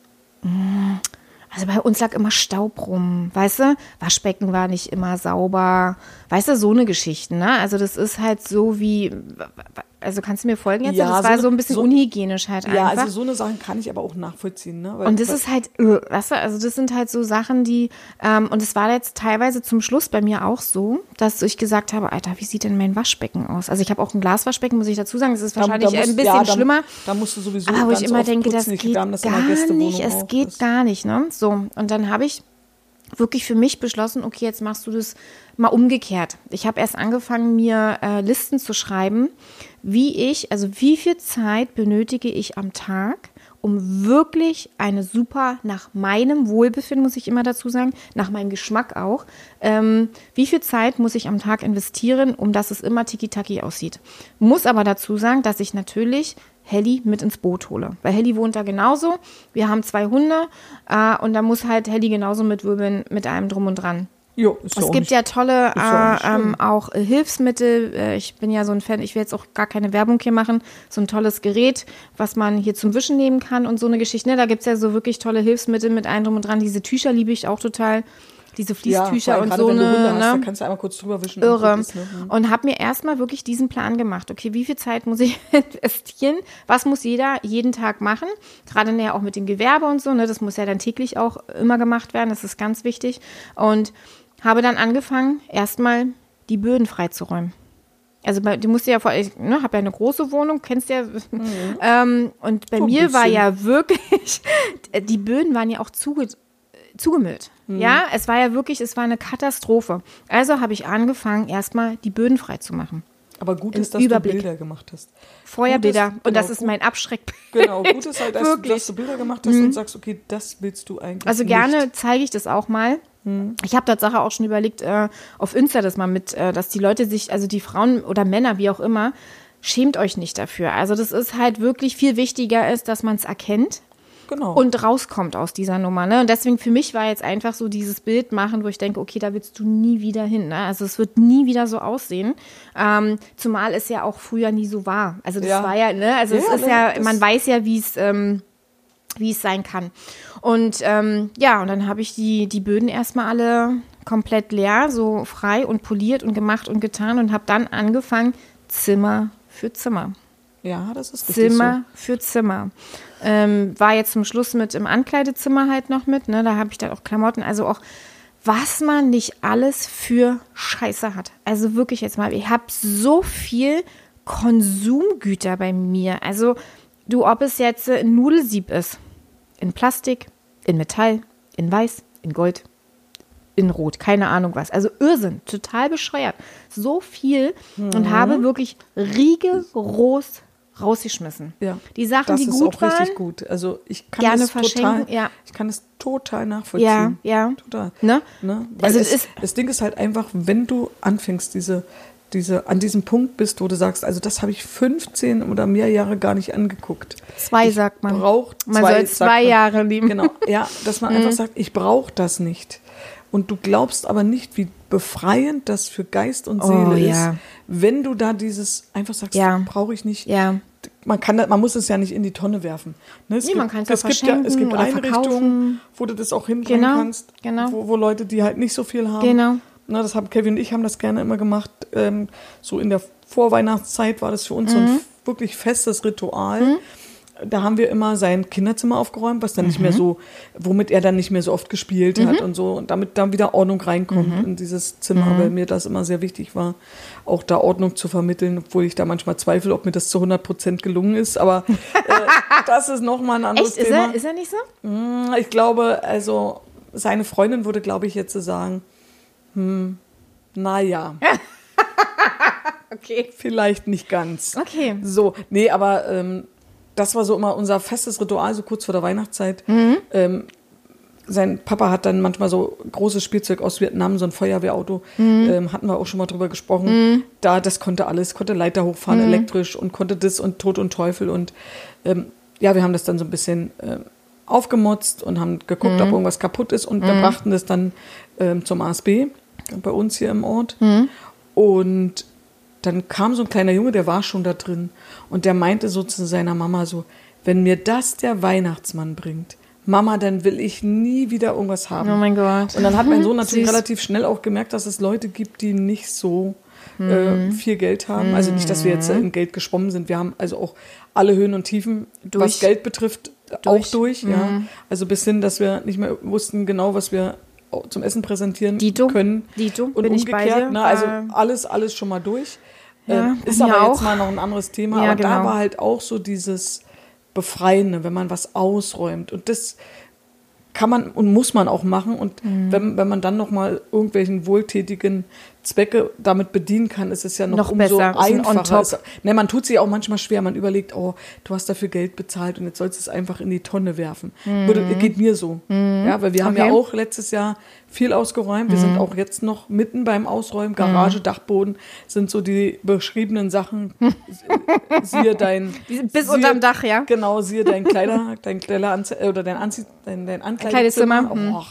Also bei uns lag immer Staub rum, weißt du? Waschbecken war nicht immer sauber, weißt du, so eine Geschichte, ne? Also das ist halt so wie, also kannst du mir folgen jetzt? Ja, das war so ein bisschen unhygienisch halt einfach. Ja, also so eine Sachen kann ich aber auch nachvollziehen, ne? Und das ist halt, weißt du, also das sind halt so Sachen, die, und es war jetzt teilweise zum Schluss bei mir auch so, dass ich gesagt habe, Alter, wie sieht denn mein Waschbecken aus? Also ich habe auch ein Glaswaschbecken, muss ich dazu sagen, das ist wahrscheinlich ein bisschen schlimmer. Da musst du sowieso aber wo ich immer denke, das geht gar nicht, es geht gar nicht, ne? So, und dann habe ich wirklich für mich beschlossen, okay, jetzt machst du das mal umgekehrt. Ich habe erst angefangen, mir Listen zu schreiben, wie viel Zeit benötige ich am Tag, um wirklich eine super, nach meinem Wohlbefinden, muss ich immer dazu sagen, nach meinem Geschmack auch, wie viel Zeit muss ich am Tag investieren, um dass es immer tiki-taki aussieht. Muss aber dazu sagen, dass ich natürlich Helly mit ins Boot hole. Weil Helly wohnt da genauso. Wir haben 2 Hunde und da muss halt Helly genauso mitwirbeln mit allem drum und dran. Jo, es gibt ja tolle auch Hilfsmittel. Ich bin ja so ein Fan, ich will jetzt auch gar keine Werbung hier machen. So ein tolles Gerät, was man hier zum Wischen nehmen kann und so eine Geschichte. Ne? Da gibt es ja so wirklich tolle Hilfsmittel mit allem drum und dran. Diese Tücher liebe ich auch total. Diese Fließtücher und so. Wenn du Hunde hast, da kannst du einmal kurz drüber wischen. Irre. Und habe mir erstmal wirklich diesen Plan gemacht. Okay, wie viel Zeit muss ich investieren? Was muss jeder jeden Tag machen? Gerade näher auch mit dem Gewerbe und so. Ne? Das muss ja dann täglich auch immer gemacht werden. Das ist ganz wichtig. Und habe dann angefangen, erstmal die Böden freizuräumen. Also du musst ja ich habe ja eine große Wohnung, kennst ja. Und bei mir war ja wirklich, die Böden waren ja auch zugemüllt. Ja, es war eine Katastrophe. Also habe ich angefangen, erstmal die Böden frei zu machen. Aber gut ist, dass du Bilder gemacht hast. Vorher Bilder. Und das ist mein Abschreckbild. Genau, gut ist halt, dass du Bilder gemacht hast und sagst, okay, das willst du eigentlich Also gerne zeige ich das auch mal. Ich habe Tatsache auch schon überlegt, auf Insta das mal mit, dass die Leute sich, also die Frauen oder Männer, wie auch immer, schämt euch nicht dafür. Also das ist halt wirklich viel wichtiger ist, dass man es erkennt. Genau. Und rauskommt aus dieser Nummer. Ne? Und deswegen für mich war jetzt einfach so dieses Bild machen, wo ich denke, okay, da willst du nie wieder hin. Ne? Also es wird nie wieder so aussehen. Zumal es ja auch früher nie so war. Also das war ja, ne? Also es ist ja, man weiß ja, wie es sein kann. Und und dann habe ich die Böden erstmal alle komplett leer, so frei und poliert und gemacht und getan und habe dann angefangen, Zimmer für Zimmer. Ja, das ist richtig Zimmer für Zimmer. War jetzt zum Schluss mit im Ankleidezimmer halt noch mit, ne? Da habe ich dann auch Klamotten, also auch, was man nicht alles für Scheiße hat. Also wirklich jetzt mal, ich habe so viel Konsumgüter bei mir. Also ob es jetzt ein Nudelsieb ist, in Plastik, in Metall, in Weiß, in Gold, in Rot, keine Ahnung was. Also Irrsinn, total bescheuert. So viel und habe wirklich rigoros rausgeschmissen. Ja, die Sachen, die gut waren, das ist auch richtig gut. Also ich kann gerne es verschenken. Ich kann es total nachvollziehen. Ja. Total. Ne? Weil also das Ding ist halt einfach, wenn du anfängst, an diesem Punkt bist, wo du sagst, also das habe ich 15 oder mehr Jahre gar nicht angeguckt. 2 sagt man. Man soll 2 Jahre lieben. Genau, ja, dass man einfach sagt, ich brauche das nicht. Und du glaubst aber nicht, wie befreiend das für Geist und Seele ist, wenn du da einfach sagst, brauche ich nicht. Ja. Man muss es ja nicht in die Tonne werfen. Ne? Man kann es ja verschenken es gibt oder Einrichtungen, wo du das auch hinbringen kannst, wo Leute, die halt nicht so viel haben. Genau. Ne, Kevin und ich haben das gerne immer gemacht. So in der Vorweihnachtszeit war das für uns so ein wirklich festes Ritual. Da haben wir immer sein Kinderzimmer aufgeräumt, was dann nicht mehr so, womit er dann nicht mehr so oft gespielt hat und so, und damit dann wieder Ordnung reinkommt in dieses Zimmer, weil mir das immer sehr wichtig war, auch da Ordnung zu vermitteln, obwohl ich da manchmal zweifle, ob mir das zu 100% gelungen ist, aber das ist nochmal ein anderes Thema. Ist er nicht so? Ich glaube, also seine Freundin würde, glaube ich, jetzt sagen, naja. Okay. Vielleicht nicht ganz. Okay. So, nee, aber das war so immer unser festes Ritual, so kurz vor der Weihnachtszeit. Sein Papa hat dann manchmal so großes Spielzeug aus Vietnam, so ein Feuerwehrauto, hatten wir auch schon mal drüber gesprochen. Das konnte alles, konnte Leiter hochfahren, elektrisch, und konnte das und Tod und Teufel. Und wir haben das dann so ein bisschen aufgemotzt und haben geguckt, ob irgendwas kaputt ist, und wir brachten das dann zum ASB bei uns hier im Ort. Und dann kam so ein kleiner Junge, der war schon da drin, und der meinte so zu seiner Mama so, wenn mir das der Weihnachtsmann bringt, Mama, dann will ich nie wieder irgendwas haben. Oh mein Gott. Und dann hat mein Sohn natürlich relativ schnell auch gemerkt, dass es Leute gibt, die nicht so viel Geld haben. Also nicht, dass wir jetzt in Geld geschwommen sind. Wir haben also auch alle Höhen und Tiefen, was Geld betrifft, auch durch. Ja. Also bis hin, dass wir nicht mehr wussten genau, was wir zum Essen präsentieren können. Dito, und bin umgekehrt. Ich bei dir. Ne, also alles schon mal durch. Ja, ist aber jetzt mal noch ein anderes Thema. Ja, aber da war halt auch so dieses Befreiende, wenn man was ausräumt. Und das kann man und muss man auch machen. Und wenn man dann nochmal irgendwelchen wohltätigen Zwecke damit bedienen kann, ist es ja noch umso besser. einfacher. Man tut sich auch manchmal schwer. Man überlegt, du hast dafür Geld bezahlt und jetzt sollst du es einfach in die Tonne werfen. Geht mir so. Ja, weil wir haben ja auch letztes Jahr viel ausgeräumt. Wir sind auch jetzt noch mitten beim Ausräumen. Garage, Dachboden sind so die beschriebenen Sachen. Siehe dein... Bis unterm Dach, ja? Genau, siehe dein Ankleidezimmer.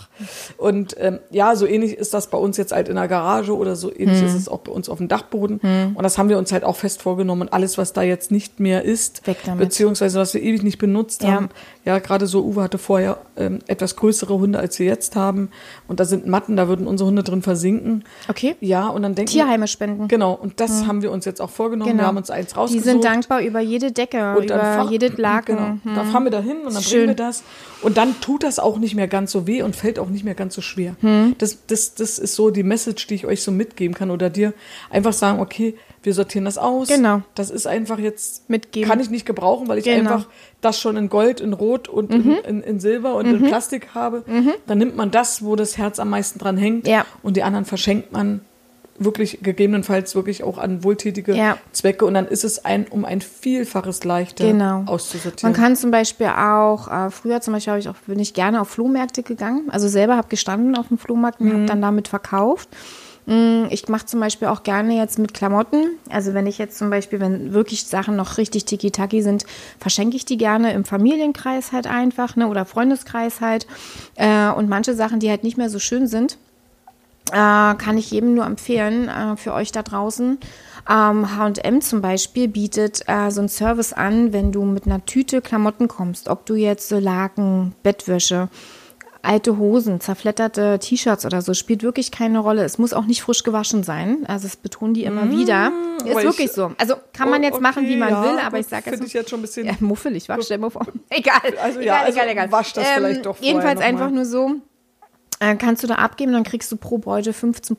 Und so ähnlich ist das bei uns jetzt halt in der Garage oder so ähnlich ist es auch bei uns auf dem Dachboden. Und das haben wir uns halt auch fest vorgenommen. Und alles, was da jetzt nicht mehr ist, beziehungsweise was wir ewig nicht benutzt haben, gerade so, Uwe hatte vorher etwas größere Hunde, als wir jetzt haben. Und da sind Matten, da würden unsere Hunde drin versinken. Okay. Ja, und dann denken Tierheime spenden. Genau, und das haben wir uns jetzt auch vorgenommen. Wir haben uns eins rausgesucht. Die sind dankbar über jede Decke, über jede Laken. Genau. Da fahren wir da hin und dann bringen wir das. Und dann tut das auch nicht mehr ganz so weh und fällt auch nicht mehr ganz so schwer. Das ist so die Message, die ich euch so mitgeben kann oder dir einfach sagen, okay, wir sortieren das aus. Genau. Das ist einfach jetzt, mitgeben. Kann ich nicht gebrauchen, weil ich einfach das schon in Gold, in Rot und in Silber und in Plastik habe. Dann nimmt man das, wo das Herz am meisten dran hängt und die anderen verschenkt man wirklich gegebenenfalls wirklich auch an wohltätige Zwecke und dann ist es um ein Vielfaches leichter auszusortieren. Man kann zum Beispiel auch, früher zum Beispiel bin ich gerne auf Flohmärkte gegangen, also selber habe gestanden auf dem Flohmarkt und habe dann damit verkauft. Ich mache zum Beispiel auch gerne jetzt mit Klamotten, also wenn ich jetzt zum Beispiel, wenn wirklich Sachen noch richtig tiki-taki sind, verschenke ich die gerne im Familienkreis halt einfach, ne, oder Freundeskreis halt und manche Sachen, die halt nicht mehr so schön sind, kann ich jedem nur empfehlen, für euch da draußen. H&M zum Beispiel bietet so einen Service an, wenn du mit einer Tüte Klamotten kommst, ob du jetzt so Laken, Bettwäsche, alte Hosen, zerfletterte T-Shirts oder so, spielt wirklich keine Rolle. Es muss auch nicht frisch gewaschen sein. Also das betonen die immer wieder. Ist wirklich so. Also kann man jetzt machen, wie man will, aber ich sage jetzt... Finde ich jetzt schon ein bisschen... Ja, muffelig, was? Stell dir mal vor. Egal. Egal. Wasch das vielleicht doch vorher jedenfalls einfach nur so... Kannst du da abgeben, dann kriegst du pro Beute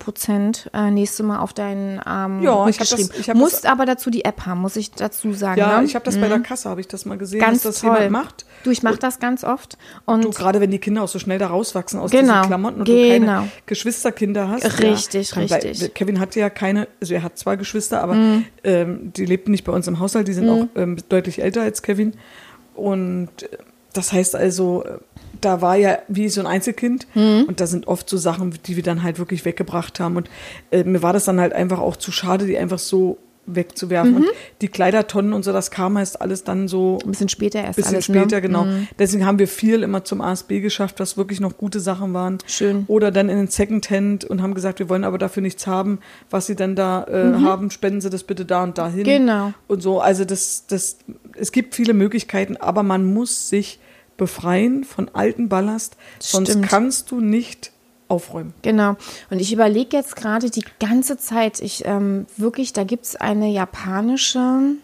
15% nächstes Mal auf deinen geschrieben. Musst aber dazu die App haben, muss ich dazu sagen. Ja, ne? Ich habe das bei der Kasse, habe ich das mal gesehen, ganz dass das toll. jemand macht. Du, ich mache das ganz oft. Und du, gerade wenn die Kinder auch so schnell da rauswachsen aus diesen Klamotten und du keine Geschwisterkinder hast. Richtig. Kevin hat ja keine, also er hat zwar Geschwister, aber die lebten nicht bei uns im Haushalt, die sind auch deutlich älter als Kevin. Und das heißt also... Da war ja wie so ein Einzelkind und da sind oft so Sachen, die wir dann halt wirklich weggebracht haben und mir war das dann halt einfach auch zu schade, die einfach so wegzuwerfen und die Kleidertonnen und so, das kam erst alles dann so... Ein bisschen später erst bisschen alles, später, genau. Deswegen haben wir viel immer zum ASB geschafft, was wirklich noch gute Sachen waren. Schön. Oder dann in den Secondhand und haben gesagt, wir wollen aber dafür nichts haben, was sie dann da haben, spenden sie das bitte da und dahin. Genau. Und so, also es gibt viele Möglichkeiten, aber man muss sich befreien von alten Ballast, sonst kannst du nicht aufräumen. Genau. Und ich überlege jetzt gerade die ganze Zeit, da gibt es eine japanische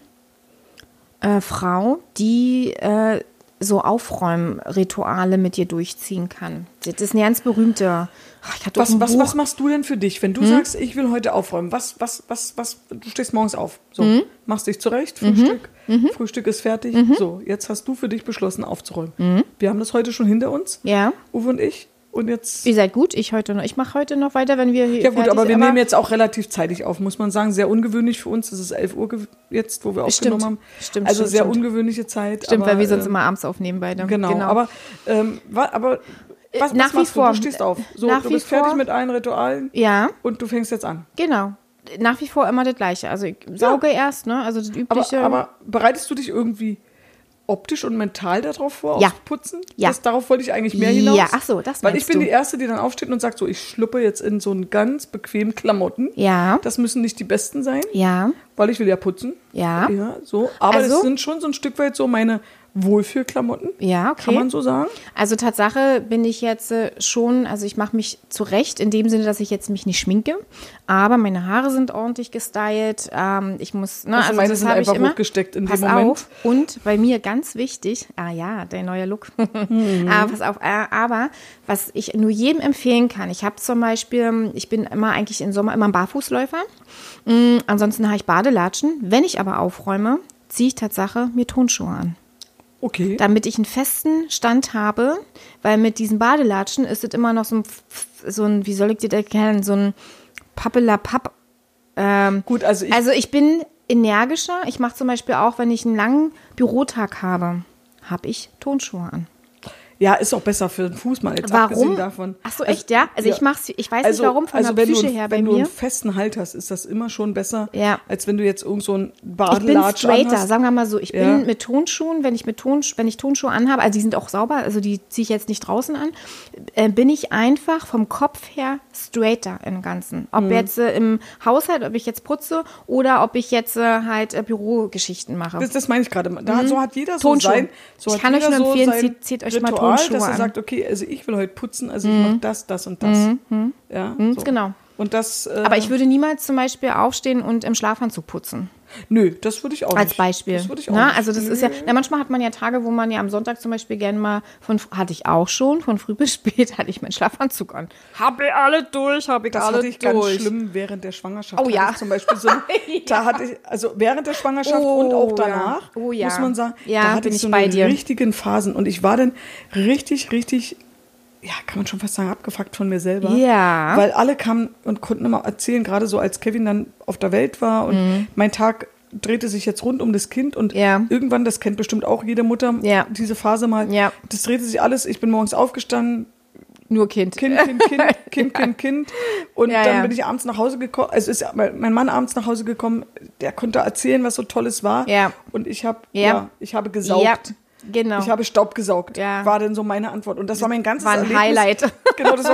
Frau, die so Aufräumrituale mit dir durchziehen kann. Das ist eine ganz berühmte. Was machst du denn für dich, wenn du sagst, ich will heute aufräumen? Du stehst morgens auf, so, machst dich zurecht, Frühstück, Frühstück ist fertig, so, jetzt hast du für dich beschlossen aufzuräumen. Wir haben das heute schon hinter uns, Uwe und ich. Und jetzt. Ihr seid gut, ich mache heute noch weiter, wenn wir hier. Ja gut, aber wir nehmen jetzt auch relativ zeitig auf, muss man sagen. Sehr ungewöhnlich für uns. Es ist 11 Uhr jetzt, wo wir aufgenommen haben. Stimmt. Sehr ungewöhnliche Zeit. Stimmt, weil wir sonst immer abends aufnehmen beide. Genau. Aber was machst du? Du stehst auf. So, du bist fertig mit allen Ritualen. Ja. Und du fängst jetzt an. Genau. Nach wie vor immer das Gleiche. Also ich sauge erst, ne? Also das Übliche. Aber bereitest du dich irgendwie optisch und mental darauf vor, aufs Putzen? Ja. Darauf wollte ich eigentlich mehr hinaus. Ja, ach so, das meinst du. Weil ich bin die Erste, die dann aufsteht und sagt so, ich schluppe jetzt in so einen ganz bequemen Klamotten. Ja. Das müssen nicht die besten sein. Ja. Weil ich will ja putzen. Ja. Ja, so. Aber das sind schon so ein Stück weit so meine Wohlfühlklamotten. Ja, okay. Kann man so sagen? Also Tatsache bin ich jetzt schon, also ich mache mich zurecht in dem Sinne, dass ich jetzt mich nicht schminke, aber meine Haare sind ordentlich gestylt. Ich muss, also meine sind einfach hochgesteckt in dem Moment. Auf. Und bei mir ganz wichtig, dein neuer Look. Pass auf, aber was ich nur jedem empfehlen kann, ich habe zum Beispiel, ich bin immer eigentlich im Sommer immer ein Barfußläufer. Ansonsten habe ich Badelatschen. Wenn ich aber aufräume, ziehe ich Tatsache mir Turnschuhe an. Okay. Damit ich einen festen Stand habe, weil mit diesen Badelatschen ist es immer noch so ein, wie soll ich das erklären, so ein Pappelapapp. Gut, also ich bin energischer. Ich mache zum Beispiel auch, wenn ich einen langen Bürotag habe ich Turnschuhe an. Ja, ist auch besser für den Fuß, mal jetzt abgesehen davon. Ach so, echt, ja? Also ich mach's, ich weiß nicht warum, von der Psyche her bei mir. Wenn du einen festen Halt hast, ist das immer schon besser, als wenn du jetzt irgend so einen Badelatsch Badelatsch anhast. Ich bin straighter, sagen wir mal so. Ich bin mit Tonschuhen, wenn ich Tonschuhe anhabe, also die sind auch sauber, also die ziehe ich jetzt nicht draußen an, bin ich einfach vom Kopf her straighter im Ganzen. Ob jetzt im Haushalt, ob ich jetzt putze oder ob ich jetzt halt Bürogeschichten mache. Das meine ich gerade. So hat jeder so sein. Ich kann euch nur empfehlen, zieht euch mal Tonschuhe dass er sagt, okay, also ich will heute putzen, also ich mache das und das. Ja, so. Genau. Und das, aber ich würde niemals zum Beispiel aufstehen und im Schlafanzug putzen. Nö, das würde ich auch nicht. Als Beispiel. Das würde ich auch nicht. Also das ist ja, manchmal hat man ja Tage, wo man ja am Sonntag zum Beispiel gerne mal hatte ich auch schon, von früh bis spät hatte ich meinen Schlafanzug an. Habe ich alle durch. Das hatte ich ganz schlimm während der Schwangerschaft. Oh ja. Zum Beispiel so, da hatte ich, also während der Schwangerschaft und auch danach, muss man sagen, da hatte ich so eine richtigen Phasen und ich war dann richtig, ja, kann man schon fast sagen, abgefuckt von mir selber. Ja. Weil alle kamen und konnten immer erzählen, gerade so als Kevin dann auf der Welt war und mein Tag drehte sich jetzt rund um das Kind und irgendwann, das kennt bestimmt auch jede Mutter, diese Phase mal, das drehte sich alles, ich bin morgens aufgestanden, nur Kind. Kind. Und dann bin ich abends nach Hause gekommen, also ist mein Mann abends nach Hause gekommen, der konnte erzählen, was so Tolles war. Ja. Und ich habe gesaugt. Ja. Genau. Ich habe Staub gesaugt, war dann so meine Antwort. Und das war mein ganzes Erlebnis. Highlight. Genau, das war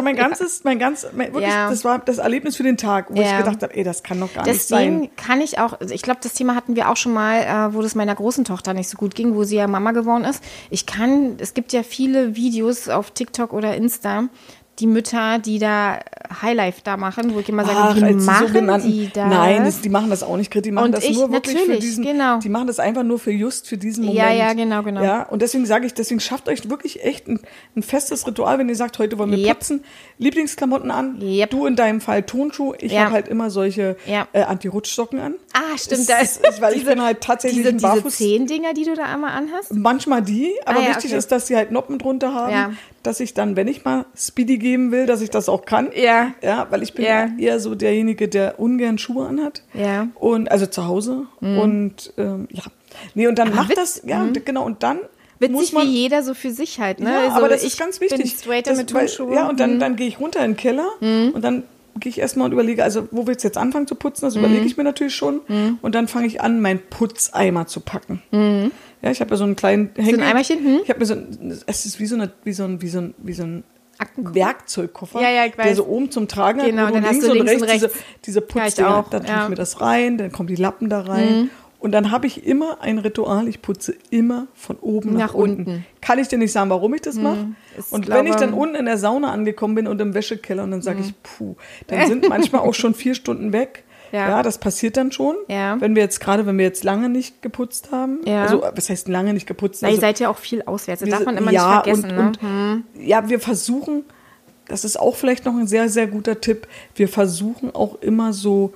das war das Erlebnis für den Tag, wo ich gedacht habe, das kann doch gar nicht sein. Deswegen kann ich auch, ich glaube, das Thema hatten wir auch schon mal, wo das meiner großen Tochter nicht so gut ging, wo sie ja Mama geworden ist. Es gibt ja viele Videos auf TikTok oder Insta, die Mütter, die da Highlife da machen, wo ich immer sage, wie machen die das? Nein, die machen das auch nicht, die machen das nur wirklich für diesen, genau. Die machen das einfach nur für diesen Moment. Ja, genau. Ja, und deswegen sage ich, schafft euch wirklich echt ein festes Ritual, wenn ihr sagt, heute wollen wir putzen, Lieblingsklamotten an, du in deinem Fall Tonschuhe, ich habe halt immer solche Anti-Rutschsocken an. Ah, stimmt. Weil ich bin halt tatsächlich ein Barfuß. Diese 10 Dinger, die du da einmal anhast? Manchmal die, aber wichtig ist, dass die halt Noppen drunter haben, dass ich dann, wenn ich mal Speedy geben will, dass ich das auch kann. Ja, weil ich bin eher so derjenige, der ungern Schuhe anhat. Ja. Und also zu Hause. Und nee, und dann macht das, genau, und dann witzig, wie jeder so für sich halt, ne? Ja, also aber das ist ganz wichtig. Bin straighter mit Turnschuhen. Ja, und dann gehe ich runter in den Keller und dann gehe ich erstmal und überlege, also wo willst du jetzt anfangen zu putzen? Das überlege ich mir natürlich schon. Und dann fange ich an, meinen Putzeimer zu packen. Ja, ich habe ja so einen kleinen Henkel. So ein Eimerchen? Ich habe mir es ist wie so ein Werkzeugkoffer, ich weiß. der so oben zum Tragen hat, genau, wo dann du links und rechts diese Putzdinger, dann tue ich mir das rein, dann kommen die Lappen da rein. Und dann habe ich immer ein Ritual, ich putze immer von oben nach unten. Kann ich dir nicht sagen, warum ich das mache. Und wenn ich dann unten in der Sauna angekommen bin und im Wäschekeller und dann sage ich, dann sind manchmal auch schon 4 Stunden weg. Ja, das passiert dann schon, wenn wir jetzt lange nicht geputzt haben. Also, was heißt lange nicht geputzt? Na, ihr seid ja auch viel auswärts, das darf man immer nicht vergessen. Ja, wir versuchen, das ist auch vielleicht noch ein sehr, sehr guter Tipp, wir versuchen auch immer so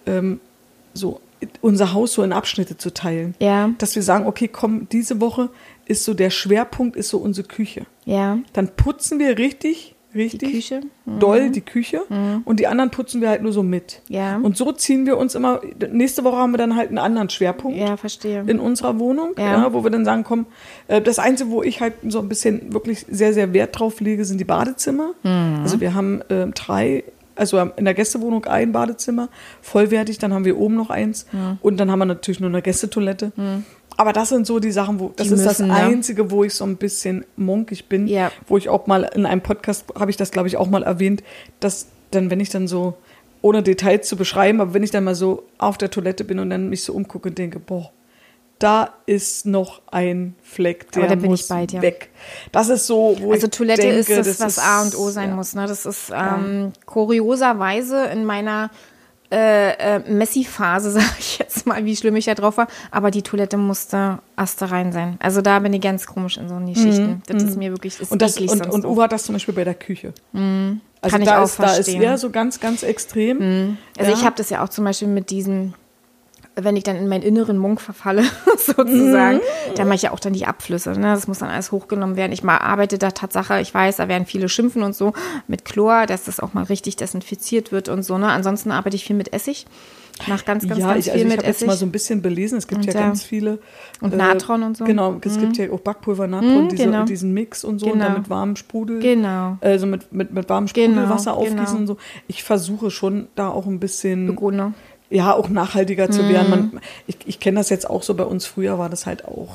unser Haus so in Abschnitte zu teilen. Ja. Dass wir sagen, okay, komm, diese Woche ist so der Schwerpunkt, ist so unsere Küche. Ja. Dann putzen wir richtig die Küche? Doll die Küche und die anderen putzen wir halt nur so mit. Ja. Und so ziehen wir uns immer, nächste Woche haben wir dann halt einen anderen Schwerpunkt in unserer Wohnung, wo wir dann sagen, komm, das Einzige, wo ich halt so ein bisschen wirklich sehr, sehr Wert drauf lege, sind die Badezimmer. Also wir haben 3, also in der Gästewohnung ein Badezimmer, vollwertig, dann haben wir oben noch eins und dann haben wir natürlich nur eine Gästetoilette. Aber das sind so die Sachen, das ist das Einzige, wo ich so ein bisschen munkig bin, wo ich auch mal in einem Podcast, habe ich das glaube ich auch mal erwähnt, dass dann, wenn ich dann so, ohne Details zu beschreiben, aber wenn ich dann mal so auf der Toilette bin und dann mich so umgucke und denke, da ist noch ein Fleck, der muss weg. Das ist so, wo also Toilette denke, ist das, was A und O sein muss. Ne? Das ist kurioserweise in meiner Messi-Phase, sage ich jetzt mal, wie schlimm ich da drauf war. Aber die Toilette musste asterein sein. Also da bin ich ganz komisch in so Geschichten. Das ist mir wirklich eklig. Und Uwe hat das zum Beispiel bei der Küche. Also kann ich auch verstehen. Da ist er so ganz, ganz extrem. Also ich habe das ja auch zum Beispiel mit diesem wenn ich dann in meinen inneren Monk verfalle, sozusagen, dann mache ich ja auch dann die Abflüsse. Ne? Das muss dann alles hochgenommen werden. Ich arbeite da Tatsache, ich weiß, da werden viele schimpfen und so, mit Chlor, dass das auch mal richtig desinfiziert wird und so. Ne? Ansonsten arbeite ich viel mit Essig. Ich mache ganz viel mit Essig. Ich habe jetzt mal so ein bisschen belesen. Es gibt ja ganz viele. Und Natron und so. Genau, es gibt ja auch Backpulver, Natron, diesen Mix und so. Und dann mit warmem Sprudel. Genau. Also mit warmem Sprudelwasser aufgießen und so. Ich versuche schon da auch ein bisschen. Begonnen. Ja, auch nachhaltiger zu werden. Ich kenne das jetzt auch so, bei uns früher war das halt auch,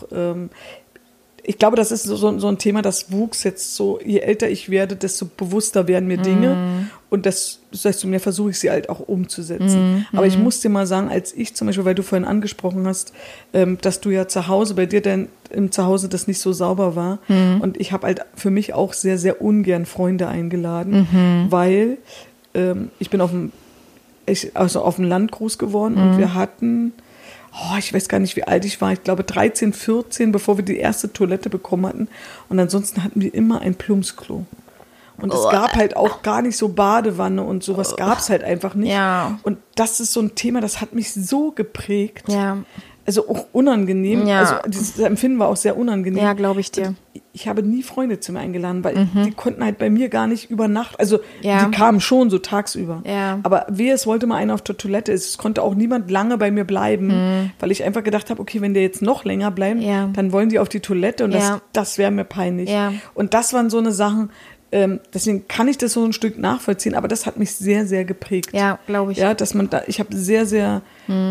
ich glaube, das ist so ein Thema, das wuchs jetzt so, je älter ich werde, desto bewusster werden mir Dinge und das heißt, mehr versuche ich sie halt auch umzusetzen. Aber ich muss dir mal sagen, als ich zum Beispiel, weil du vorhin angesprochen hast, dass du ja zu Hause, bei dir denn im Zuhause das nicht so sauber war und ich habe halt für mich auch sehr, sehr ungern Freunde eingeladen, weil ich bin auf dem Land groß geworden und wir hatten, ich weiß gar nicht, wie alt ich war, ich glaube 13, 14, bevor wir die erste Toilette bekommen hatten. Und ansonsten hatten wir immer ein Plumpsklo. Und es gab halt auch gar nicht so Badewanne und sowas gab es halt einfach nicht. Ja. Und das ist so ein Thema, das hat mich so geprägt. Ja. Also auch unangenehm. Ja. Also dieses Empfinden war auch sehr unangenehm. Ja, glaube ich dir. Ich habe nie Freunde zu mir eingeladen, weil die konnten halt bei mir gar nicht über Nacht, also die kamen schon so tagsüber. Ja. Aber es wollte mal einer auf der Toilette. Es konnte auch niemand lange bei mir bleiben, weil ich einfach gedacht habe, okay, wenn der jetzt noch länger bleibt, dann wollen die auf die Toilette und das wäre mir peinlich. Ja. Und das waren so eine Sachen, deswegen kann ich das so ein Stück nachvollziehen, aber das hat mich sehr, sehr geprägt. Ja, glaube ich. Ja, dass man da, ich habe sehr, sehr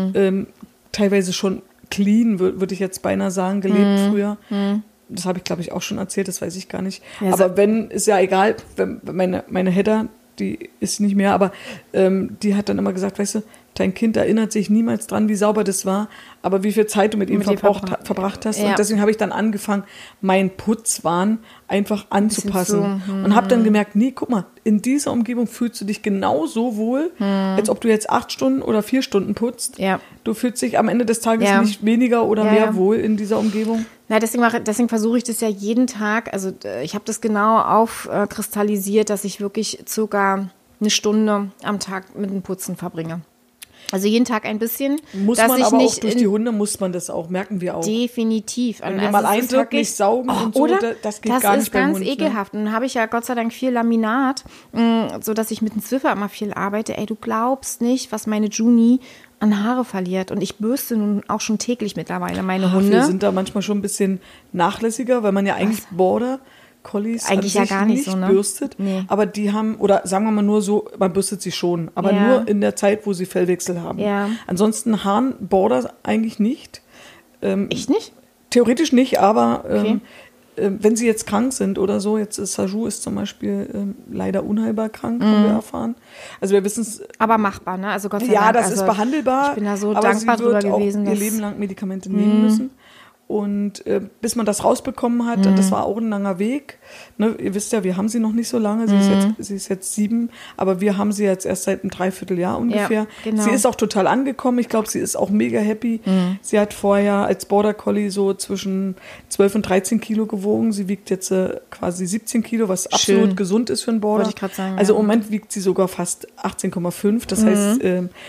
teilweise schon clean, würde ich jetzt beinahe sagen, gelebt früher. Das habe ich, glaube ich, auch schon erzählt, das weiß ich gar nicht. Ja, aber ist ja egal, meine Hedda, die ist nicht mehr, aber die hat dann immer gesagt, weißt du, dein Kind erinnert sich niemals dran, wie sauber das war, aber wie viel Zeit du mit ihm verbracht hast. Ja. Und deswegen habe ich dann angefangen, meinen Putzwahn einfach anzupassen. Und habe dann gemerkt, nee, guck mal, in dieser Umgebung fühlst du dich genauso wohl, als ob du jetzt 8 Stunden oder 4 Stunden putzt. Ja. Du fühlst dich am Ende des Tages nicht weniger oder mehr wohl in dieser Umgebung. Na, deswegen versuche ich das ja jeden Tag, also ich habe das genau aufkristallisiert, dass ich wirklich circa 1 Stunde am Tag mit dem Putzen verbringe. Also jeden Tag ein bisschen. Muss man aber auch durch die Hunde, muss man das auch, merken wir auch. Definitiv. Wenn wir mal eindrücken, nicht saugen und so, das geht gar nicht beim Hund. Das ist ganz ekelhaft. Und dann habe ich ja Gott sei Dank viel Laminat, sodass ich mit dem Zwiffer immer viel arbeite. Ey, du glaubst nicht, was meine Juni an Haare verliert. Und ich bürste nun auch schon täglich mittlerweile meine Hunde. Wir sind da manchmal schon ein bisschen nachlässiger, weil man ja eigentlich Border Collies eigentlich ja gar nicht so, ne? Bürstet, aber die haben, oder sagen wir mal nur so, man bürstet sie schon, aber nur in der Zeit, wo sie Fellwechsel haben. Ja. Ansonsten Haaren, Border eigentlich nicht. Echt nicht? Theoretisch nicht, aber wenn sie jetzt krank sind oder so, jetzt ist Saju ist zum Beispiel leider unheilbar krank, haben wir erfahren. Also wir wissen es. Aber machbar, ne? Also Gott sei Dank. Ja, das ist behandelbar. Ich bin da so dankbar drüber gewesen. Ihr Leben lang Medikamente nehmen müssen. Und bis man das rausbekommen hat, das war auch ein langer Weg. Ne, ihr wisst ja, wir haben sie noch nicht so lange. Sie ist jetzt 7, aber wir haben sie jetzt erst seit einem Dreivierteljahr ungefähr. Ja, genau. Sie ist auch total angekommen. Ich glaube, sie ist auch mega happy. Sie hat vorher als Border Collie so zwischen 12 und 13 Kilo gewogen. Sie wiegt jetzt quasi 17 Kilo, was absolut gesund ist für einen Border. Wollte ich gerade sagen. Also im Moment wiegt sie sogar fast 18,5. Das heißt,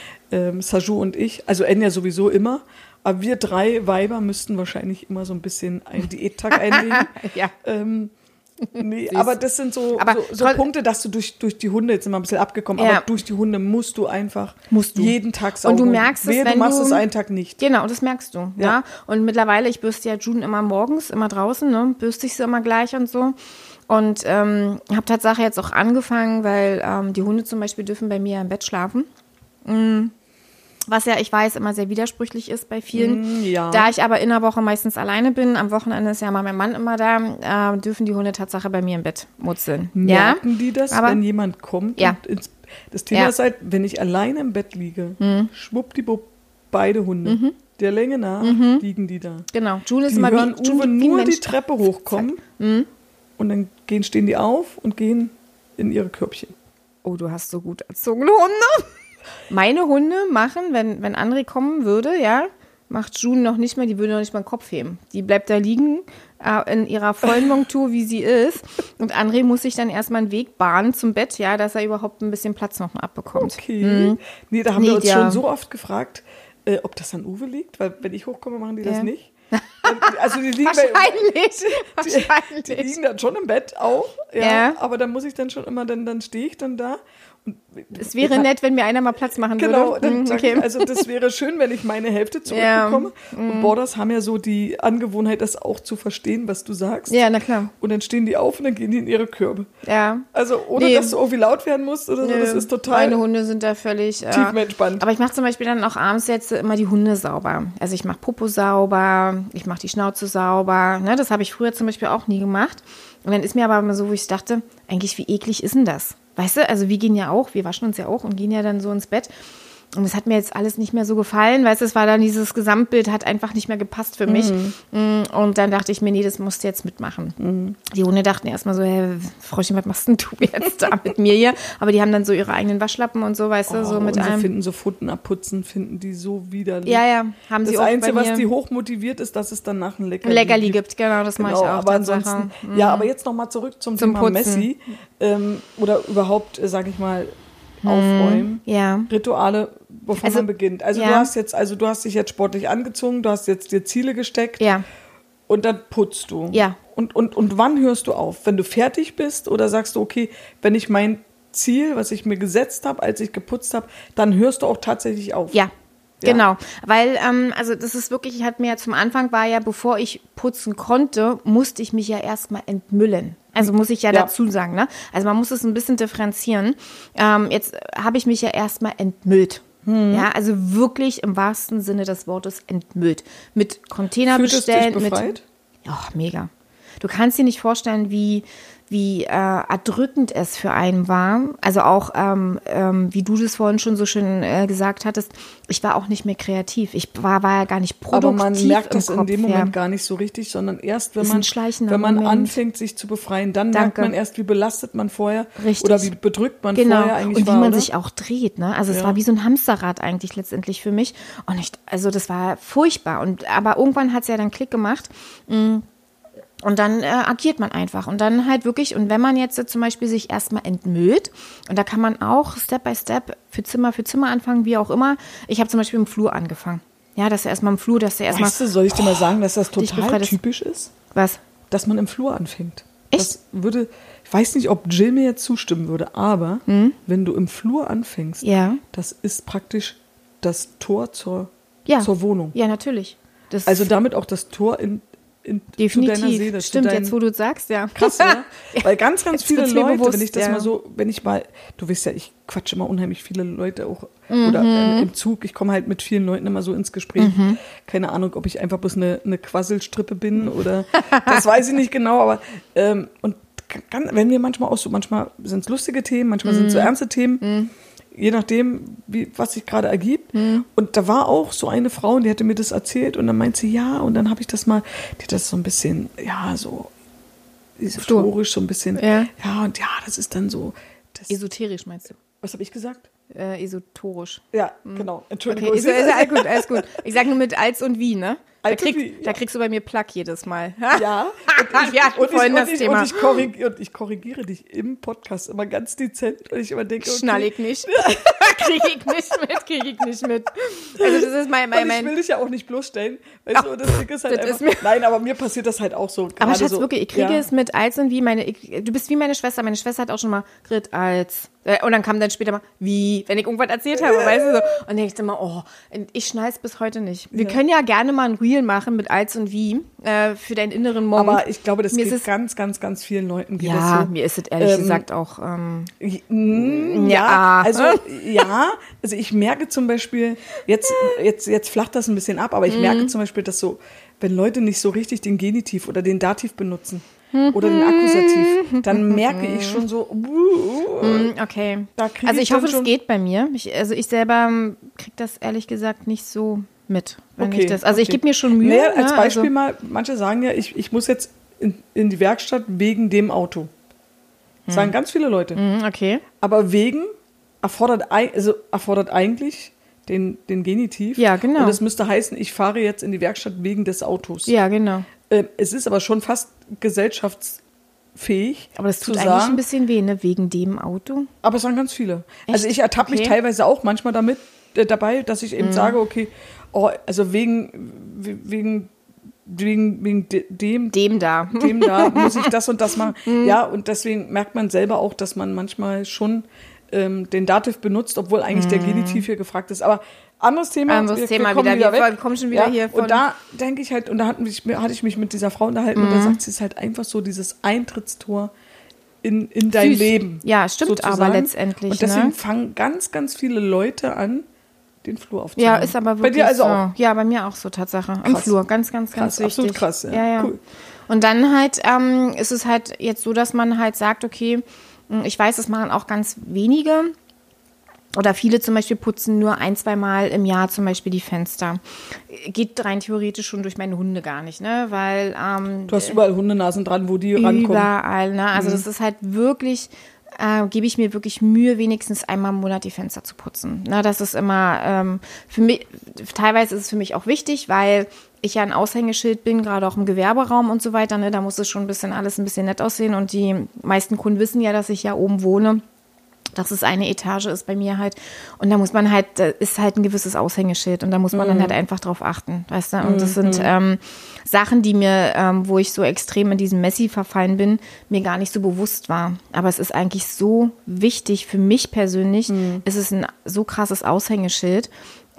Saju und ich, also Enya sowieso immer, aber wir 3 Weiber müssten wahrscheinlich immer so ein bisschen einen Diättag einlegen. Ja. Nee, aber das sind so Punkte, dass du durch die Hunde, jetzt sind wir ein bisschen abgekommen, aber durch die Hunde musst du jeden Tag saugen. Und du merkst es, wenn du machst es einen Tag nicht. Genau, das merkst du. Ja. Und mittlerweile, ich bürste ja June immer morgens, immer draußen, ne? Bürste ich sie immer gleich und so. Und habe Tatsache jetzt auch angefangen, weil die Hunde zum Beispiel dürfen bei mir im Bett schlafen. Was ja, ich weiß, immer sehr widersprüchlich ist bei vielen. Ja. Da ich aber in der Woche meistens alleine bin, am Wochenende ist ja mal mein Mann immer da, dürfen die Hunde Tatsache bei mir im Bett mutzeln. Merken die das, wenn jemand kommt? Ja. Und das Thema ist halt, wenn ich alleine im Bett liege, schwuppdiwupp, beide Hunde, der Länge nach, liegen die da. Genau. June ist die immer hören Uwe nur die Treppe hochkommen und dann stehen die auf und gehen in ihre Körbchen. Oh, du hast so gut erzogene Hunde. Meine Hunde machen, wenn André kommen würde, macht June noch nicht mal, die würde noch nicht mal den Kopf heben. Die bleibt da liegen in ihrer vollen Montur, wie sie ist. Und André muss sich dann erstmal einen Weg bahnen zum Bett, dass er überhaupt ein bisschen Platz noch abbekommt. Okay. Nee, da haben wir uns schon so oft gefragt, ob das an Uwe liegt, weil wenn ich hochkomme, machen die das nicht. Also die liegen Wahrscheinlich. Die liegen dann schon im Bett auch, ja. Aber dann muss ich dann schon immer, dann stehe ich dann da. Es wäre nett, wenn mir einer mal Platz machen würde. Genau, dann sag ich, also das wäre schön, wenn ich meine Hälfte zurückbekomme. Und Borders haben ja so die Angewohnheit, das auch zu verstehen, was du sagst. Ja, na klar. Und dann stehen die auf und dann gehen die in ihre Körbe. Ja. Also ohne, dass du irgendwie laut werden musst oder so, das ist total... Meine Hunde sind da völlig... tiefenentspannt. Aber ich mache zum Beispiel dann auch abends jetzt immer die Hunde sauber. Also ich mache Popo sauber, ich mache die Schnauze sauber. Ne, das habe ich früher zum Beispiel auch nie gemacht. Und dann ist mir aber immer so, wo ich dachte, eigentlich wie eklig ist denn das? Weißt du, also wir waschen uns ja auch und gehen ja dann so ins Bett. Und das hat mir jetzt alles nicht mehr so gefallen. Weißt du, es war dann dieses Gesamtbild, hat einfach nicht mehr gepasst für mich. Und dann dachte ich mir, nee, das musst du jetzt mitmachen. Die Hunde dachten erstmal so, Fräuchen, was machst denn du jetzt da mit mir hier? Aber die haben dann so ihre eigenen Waschlappen und so, weißt du, so mit allem. Finden so Pfoten abputzen, finden die so widerlich. Ja, haben sie auch bei mir. Das Einzige, was die hochmotiviert ist, dass es danach ein Leckerli gibt. Genau, das mache ich auch. Aber ansonsten, ja, aber jetzt nochmal zurück zum Thema Putzen. Messi. Oder überhaupt, sag ich mal, aufräumen. Ja. Rituale, bevor man beginnt. Also du hast dich jetzt sportlich angezogen, du hast jetzt dir Ziele gesteckt. Ja. Und dann putzt du. Ja. Und wann hörst du auf? Wenn du fertig bist oder sagst du, okay, wenn ich mein Ziel, was ich mir gesetzt habe, als ich geputzt habe, dann hörst du auch tatsächlich auf. Ja. Genau, weil, also das ist wirklich, zum Anfang bevor ich putzen konnte, musste ich mich ja erstmal entmüllen. Also muss ich ja dazu sagen, ne? Also man muss es ein bisschen differenzieren. Jetzt habe ich mich ja erstmal entmüllt. Ja, also wirklich im wahrsten Sinne des Wortes entmüllt. Mit Container bestellen. Fühlst du dich befreit? Mega. Du kannst dir nicht vorstellen, wie erdrückend es für einen war. Also auch, wie du das vorhin schon so schön gesagt hattest, ich war auch nicht mehr kreativ. Ich war ja gar nicht produktiv. Aber man merkt das in dem Moment gar nicht so richtig, sondern erst, wenn man anfängt, sich zu befreien, dann merkt man erst, wie belastet man vorher oder wie bedrückt man vorher eigentlich war. Und wie man sich auch dreht. Ne? Also es war wie so ein Hamsterrad eigentlich letztendlich für mich. Und also das war furchtbar. Aber irgendwann hat es ja dann Klick gemacht. Und dann agiert man einfach. Und dann halt wirklich, und wenn man jetzt zum Beispiel sich erstmal entmüllt, und da kann man auch Step by Step für Zimmer anfangen, wie auch immer. Ich habe zum Beispiel im Flur angefangen. Ja, dass er erstmal im Flur, dass er erstmal... Weißt du, soll ich dir mal sagen, dass das total typisch ist? Was? Dass man im Flur anfängt. Echt? Ich weiß nicht, ob Jill mir jetzt zustimmen würde, aber wenn du im Flur anfängst, das ist praktisch das Tor zur Wohnung. Ja, natürlich. Also damit auch das Tor Definitiv. zu deiner Seele. Stimmt, jetzt wo du es sagst, ja. Krass, ja? Weil ganz viele Leute, bewusst, du weißt ja, ich quatsche immer unheimlich viele Leute auch, oder im Zug, ich komme halt mit vielen Leuten immer so ins Gespräch. Keine Ahnung, ob ich einfach bloß eine Quasselstrippe bin oder, das weiß ich nicht genau, aber, und wenn wir manchmal sind es lustige Themen, manchmal sind es so ernste Themen, je nachdem, was sich gerade ergibt. Und da war auch so eine Frau, und die hatte mir das erzählt und dann meinte sie, ja, und dann habe ich das mal, die hat das so ein bisschen, so esoterisch, so ein bisschen, das ist dann so. Esoterisch meinst du? Was habe ich gesagt? Esoterisch. Ja, genau. Entschuldigung. Okay, ist alles gut. Ich sage nur mit als und wie, ne? Da kriegst du bei mir Plack jedes Mal. Ja. Und ich korrigiere dich im Podcast immer ganz dezent, weil ich immer denke, okay, schnall ich nicht. Krieg ich nicht mit. Also das ist mein ich will dich ja auch nicht bloßstellen. Weißt du, das Ding ist halt einfach, nein, aber mir passiert das halt auch so. Aber Schatz, wirklich, ich kriege es mit als und wie. Du bist wie meine Schwester. Meine Schwester hat auch schon mal Grit als. Und dann kam dann später mal, wie, wenn ich irgendwas erzählt habe, weißt du so. Und dann dachte ich immer, ich schnall's bis heute nicht. Wir können ja gerne mal ein Reel machen mit als und wie für deinen inneren Monk. Aber ich glaube, das geht ganz, ganz, ganz vielen Leuten. Ja, mir ist es ehrlich gesagt auch. Also ich merke zum Beispiel, jetzt flacht das ein bisschen ab, aber ich merke zum Beispiel, dass so, wenn Leute nicht so richtig den Genitiv oder den Dativ benutzen, oder den Akkusativ, dann merke ich schon so, okay. Also ich hoffe, es geht bei mir. Ich selber kriege das ehrlich gesagt nicht so mit. Ich gebe mir schon Mühe. Naja, als Beispiel mal, manche sagen ja, ich muss jetzt in die Werkstatt wegen dem Auto. Das sagen ganz viele Leute. Okay. Aber wegen erfordert eigentlich den Genitiv. Ja, genau. Und das müsste heißen, ich fahre jetzt in die Werkstatt wegen des Autos. Ja, genau. Es ist aber schon fast gesellschaftsfähig. Aber das tut eigentlich ein bisschen weh, ne? Wegen dem Auto. Aber es sagen ganz viele. Echt? Also ich ertappe mich teilweise auch manchmal dabei, dass ich eben sage, okay, also wegen dem da muss ich das und das machen. Ja, und deswegen merkt man selber auch, dass man manchmal schon den Dativ benutzt, obwohl eigentlich der Genitiv hier gefragt ist. Aber anderes Thema wir kommen schon wieder hier von. Und da denke ich halt, und da hatte ich mich mit dieser Frau unterhalten und da sagt sie, es ist halt einfach so dieses Eintrittstor in dein Leben. Ja, stimmt sozusagen. Aber letztendlich. Und deswegen fangen ganz, ganz viele Leute an, den Flur aufzunehmen. Ja, ist aber wirklich bei dir also so. Auch? Ja, bei mir auch so, Tatsache. Krass. Im Flur, ganz, ganz, ganz wichtig. Absolut krass, ja. Cool. Und dann halt ist es halt jetzt so, dass man halt sagt, okay, ich weiß, das machen auch ganz wenige oder viele zum Beispiel putzen nur 1-2 Mal im Jahr zum Beispiel die Fenster. Geht rein theoretisch schon durch meine Hunde gar nicht, ne, weil du hast überall Hundenasen dran, wo die rankommen. Überall, ne, also das ist halt wirklich, gebe ich mir wirklich Mühe, wenigstens einmal im Monat die Fenster zu putzen. Na, das ist immer für mich, teilweise ist es für mich auch wichtig, weil ich ja ein Aushängeschild bin, gerade auch im Gewerberaum und so weiter, ne, da muss es schon alles ein bisschen nett aussehen und die meisten Kunden wissen ja, dass ich ja oben wohne, dass es eine Etage ist bei mir halt und da muss man halt, ist halt ein gewisses Aushängeschild und da muss man dann halt einfach drauf achten, weißt du, und das sind Sachen, die mir, wo ich so extrem in diesem Messi verfallen bin, mir gar nicht so bewusst war, aber es ist eigentlich so wichtig für mich persönlich, es ist ein so krasses Aushängeschild,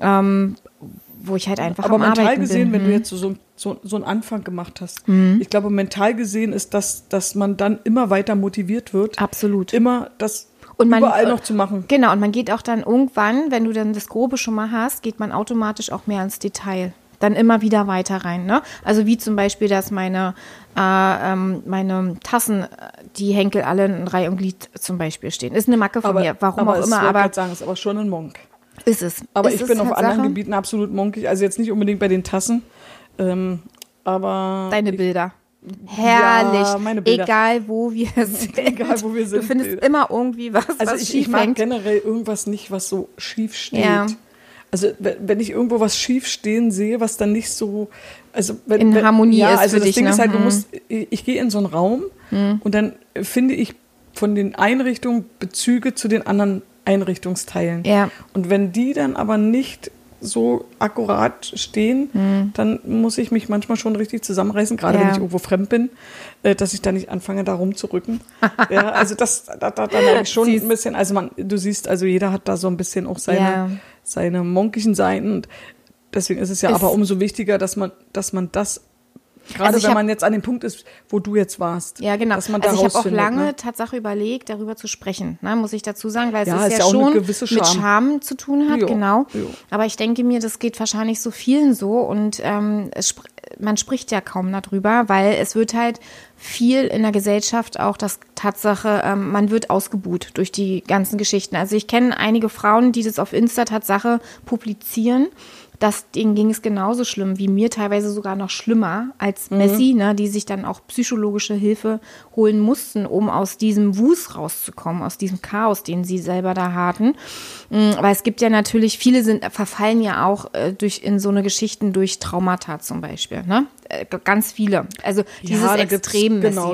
wo ich halt einfach am Arbeiten bin. Aber mental gesehen, wenn du jetzt so einen Anfang gemacht hast, ich glaube, mental gesehen ist das, dass man dann immer weiter motiviert wird. Absolut. Immer das überall noch zu machen. Genau, und man geht auch dann irgendwann, wenn du dann das Grobe schon mal hast, geht man automatisch auch mehr ins Detail. Dann immer wieder weiter rein, ne? Also wie zum Beispiel, dass meine Tassen, die Henkel alle in Reihe und Glied zum Beispiel stehen. Ist eine Macke von mir, warum auch immer. Aber ich sagen, ist aber schon ein Monk. Ist es. Aber ich bin auf anderen Gebieten absolut monkig. Also jetzt nicht unbedingt bei den Tassen, aber... Deine Bilder. Herrlich. Ja, meine Bilder. Egal, wo wir sind. Du findest immer irgendwie was, also was ich mag generell irgendwas nicht, was so schief steht. Ja. Also wenn ich irgendwo was schief stehen sehe, was dann nicht so... Also in Harmonie ist also für das dich, Ding ne? ist halt, ich gehe in so einen Raum und dann finde ich von den Einrichtungen Bezüge zu den anderen Einrichtungsteilen. Ja. Und wenn die dann aber nicht so akkurat stehen, dann muss ich mich manchmal schon richtig zusammenreißen, gerade wenn ich irgendwo fremd bin, dass ich da nicht anfange, da rumzurücken. Ja, also da habe ich schon ein bisschen, also du siehst, also jeder hat da so ein bisschen auch seine monkischen Seiten und deswegen ist es ja aber umso wichtiger, dass man das gerade also wenn man jetzt an dem Punkt ist, wo du jetzt warst. Ja, genau. Dass man also ich habe auch lange Tatsache überlegt, darüber zu sprechen, ne, muss ich dazu sagen, weil es ist ja schon mit Charme zu tun hat, genau. Aber ich denke mir, das geht wahrscheinlich so vielen so und man spricht ja kaum darüber, weil es wird halt viel in der Gesellschaft auch das Tatsache, man wird ausgebuht durch die ganzen Geschichten. Also ich kenne einige Frauen, die das auf Insta Tatsache publizieren. Denen ging es genauso schlimm wie mir, teilweise sogar noch schlimmer als Messi, ne, die sich dann auch psychologische Hilfe holen mussten, um aus diesem Wust rauszukommen, aus diesem Chaos, den sie selber da hatten. Weil es gibt ja natürlich, viele verfallen ja auch in so eine Geschichten durch Traumata zum Beispiel, ne? Ganz viele. Also dieses Extrem. Genau.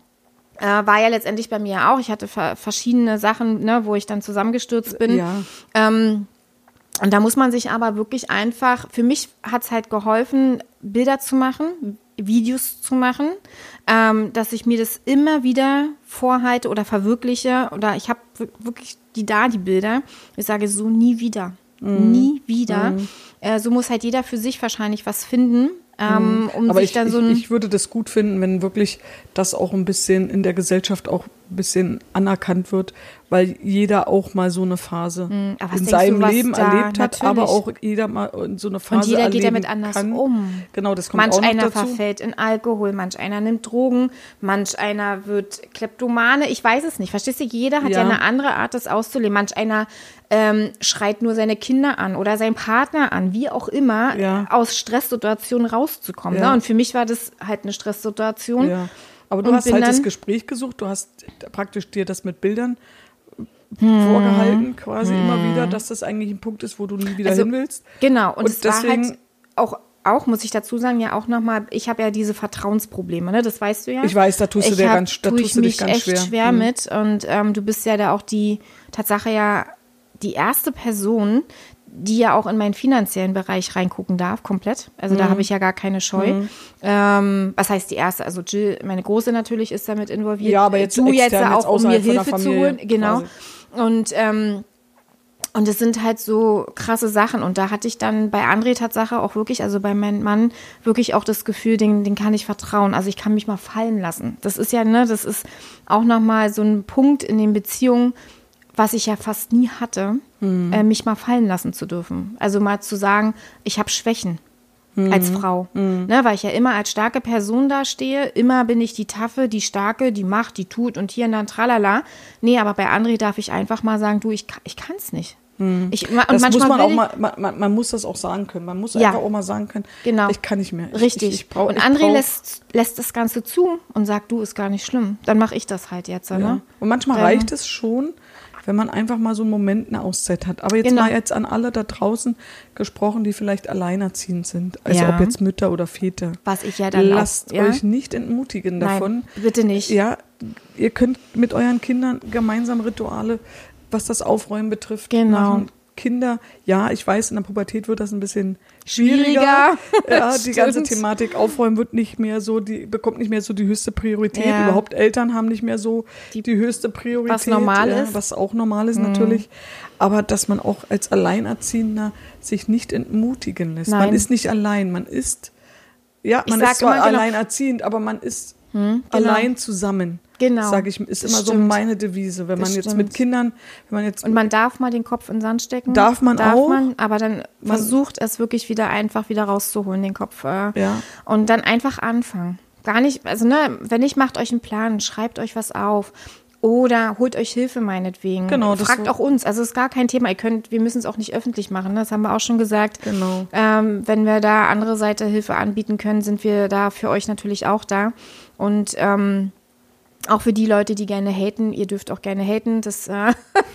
War ja letztendlich bei mir auch. Ich hatte verschiedene Sachen, ne, wo ich dann zusammengestürzt bin. Ja. Und da muss man sich aber wirklich einfach, für mich hat es halt geholfen, Bilder zu machen, Videos zu machen, dass ich mir das immer wieder vorhalte oder verwirkliche. Oder ich habe wirklich die Bilder. Ich sage so nie wieder. Nie wieder. So muss halt jeder für sich wahrscheinlich was finden. Aber ich würde das gut finden, wenn wirklich das auch ein bisschen in der Gesellschaft auch ein bisschen anerkannt wird, weil jeder auch mal so eine Phase in seinem Leben erlebt hat, aber auch jeder mal in so eine Phase erleben kann. Und jeder geht damit anders um. Genau, das kommt auch noch dazu. Manch einer verfällt in Alkohol, manch einer nimmt Drogen, manch einer wird Kleptomane, ich weiß es nicht. Verstehst du, jeder hat ja eine andere Art, das auszuleben. Manch einer schreit nur seine Kinder an oder seinen Partner an, wie auch immer, aus Stresssituationen rauszukommen. Ne? Und für mich war das halt eine Stresssituation. Ja. Aber du hast halt das Gespräch gesucht, du hast praktisch dir das mit Bildern vorgehalten, quasi immer wieder, dass das eigentlich ein Punkt ist, wo du nie wieder hin willst. Genau, und es deswegen war halt auch, muss ich dazu sagen, ja auch nochmal, ich habe ja diese Vertrauensprobleme, ne? Das weißt du ja. Ich weiß, da tust du dich ganz schwer. Echt schwer mit und du bist ja da auch die Tatsache ja die erste Person, die ja auch in meinen finanziellen Bereich reingucken darf, komplett. Also da habe ich ja gar keine Scheu. Was heißt die erste? Also Jill, meine Große natürlich, ist damit involviert. Ja, aber jetzt du jetzt auch, um mir Hilfe zu holen. Genau. Quasi. Und es sind halt so krasse Sachen. Und da hatte ich dann bei André Tatsache auch wirklich, also bei meinem Mann, wirklich auch das Gefühl, den kann ich vertrauen. Also ich kann mich mal fallen lassen. Das ist ja, das ist auch nochmal so ein Punkt in den Beziehungen, was ich ja fast nie hatte, mich mal fallen lassen zu dürfen. Also mal zu sagen, ich habe Schwächen als Frau. Ne, weil ich ja immer als starke Person dastehe. Immer bin ich die Taffe, die Starke, die macht, die tut und hier und dann tralala. Nee, aber bei André darf ich einfach mal sagen, du, ich kann's nicht. Und das muss man auch man muss das auch sagen können. Man muss einfach auch mal sagen können, ich kann nicht mehr. Richtig. Und André lässt das Ganze zu und sagt, du, ist gar nicht schlimm. Dann mache ich das halt jetzt. Ja. Ne? Und manchmal reicht es schon, wenn man einfach mal so einen Moment eine Auszeit hat. Aber jetzt mal an alle da draußen gesprochen, die vielleicht alleinerziehend sind. Also ob jetzt Mütter oder Väter. Was ich ja dann Lasst euch nicht entmutigen davon. Nein, bitte nicht. Ja, ihr könnt mit euren Kindern gemeinsam Rituale, was das Aufräumen betrifft, machen. Kinder, ja, ich weiß, in der Pubertät wird das ein bisschen schwieriger. Ja, die ganze Thematik Aufräumen bekommt nicht mehr so die höchste Priorität. Ja. Überhaupt Eltern haben nicht mehr so die höchste Priorität. Was normal ist. Was auch normal ist natürlich. Aber dass man auch als Alleinerziehender sich nicht entmutigen lässt. Nein. Man ist nicht allein, man ist zwar alleinerziehend, aber man ist allein zusammen. Genau. Sage ich, ist immer so meine Devise. Wenn man jetzt mit Kindern, und man darf mal den Kopf in den Sand stecken. Darf man, aber dann versucht es wirklich wieder rauszuholen, den Kopf. Und dann einfach anfangen. Gar nicht, also wenn nicht, macht euch einen Plan, schreibt euch was auf. Oder holt euch Hilfe meinetwegen. Genau, fragt auch uns. Also ist gar kein Thema. Wir müssen es auch nicht öffentlich machen. Das haben wir auch schon gesagt. Genau. Wenn wir da andere Seite Hilfe anbieten können, sind wir da für euch natürlich auch da. Und auch für die Leute, die gerne haten, ihr dürft auch gerne haten, da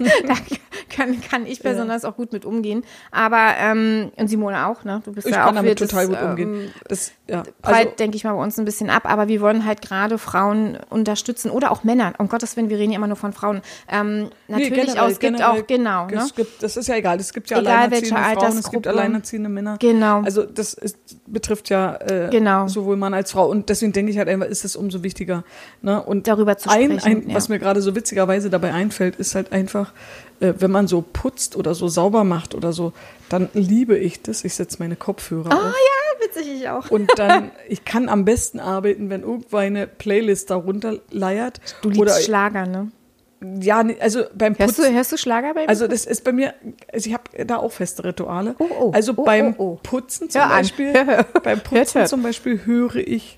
kann ich besonders auch gut mit umgehen. Aber, und Simone auch, ne? Du bist ich ja kann auch damit total gut umgehen. Prallt, denke ich mal, bei uns ein bisschen ab, aber wir wollen halt gerade Frauen unterstützen oder auch Männer. Um Gottes Willen, wir reden ja immer nur von Frauen. Natürlich auch, es gibt auch, genau. Ne? Das ist ja egal, es gibt ja alleinerziehende Frauen, es gibt alleinerziehende Männer. Genau. Also das betrifft ja sowohl Mann als Frau. Und deswegen denke ich halt einfach, ist es umso wichtiger. Ne? Und darüber zu sprechen. Was mir gerade so witzigerweise dabei einfällt, ist halt einfach, wenn man so putzt oder so sauber macht oder so, dann liebe ich das. Ich setze meine Kopfhörer auf. Ja, witzig, ich auch. Und dann, ich kann am besten arbeiten, wenn irgendwo eine Playlist darunter leiert. Du liebst Schlager, ne? Ja, also beim Putzen. Hörst du Schlager bei mir? Also das ist bei mir, also ich habe da auch feste Rituale. Also beim Putzen zum Beispiel, zum Beispiel höre ich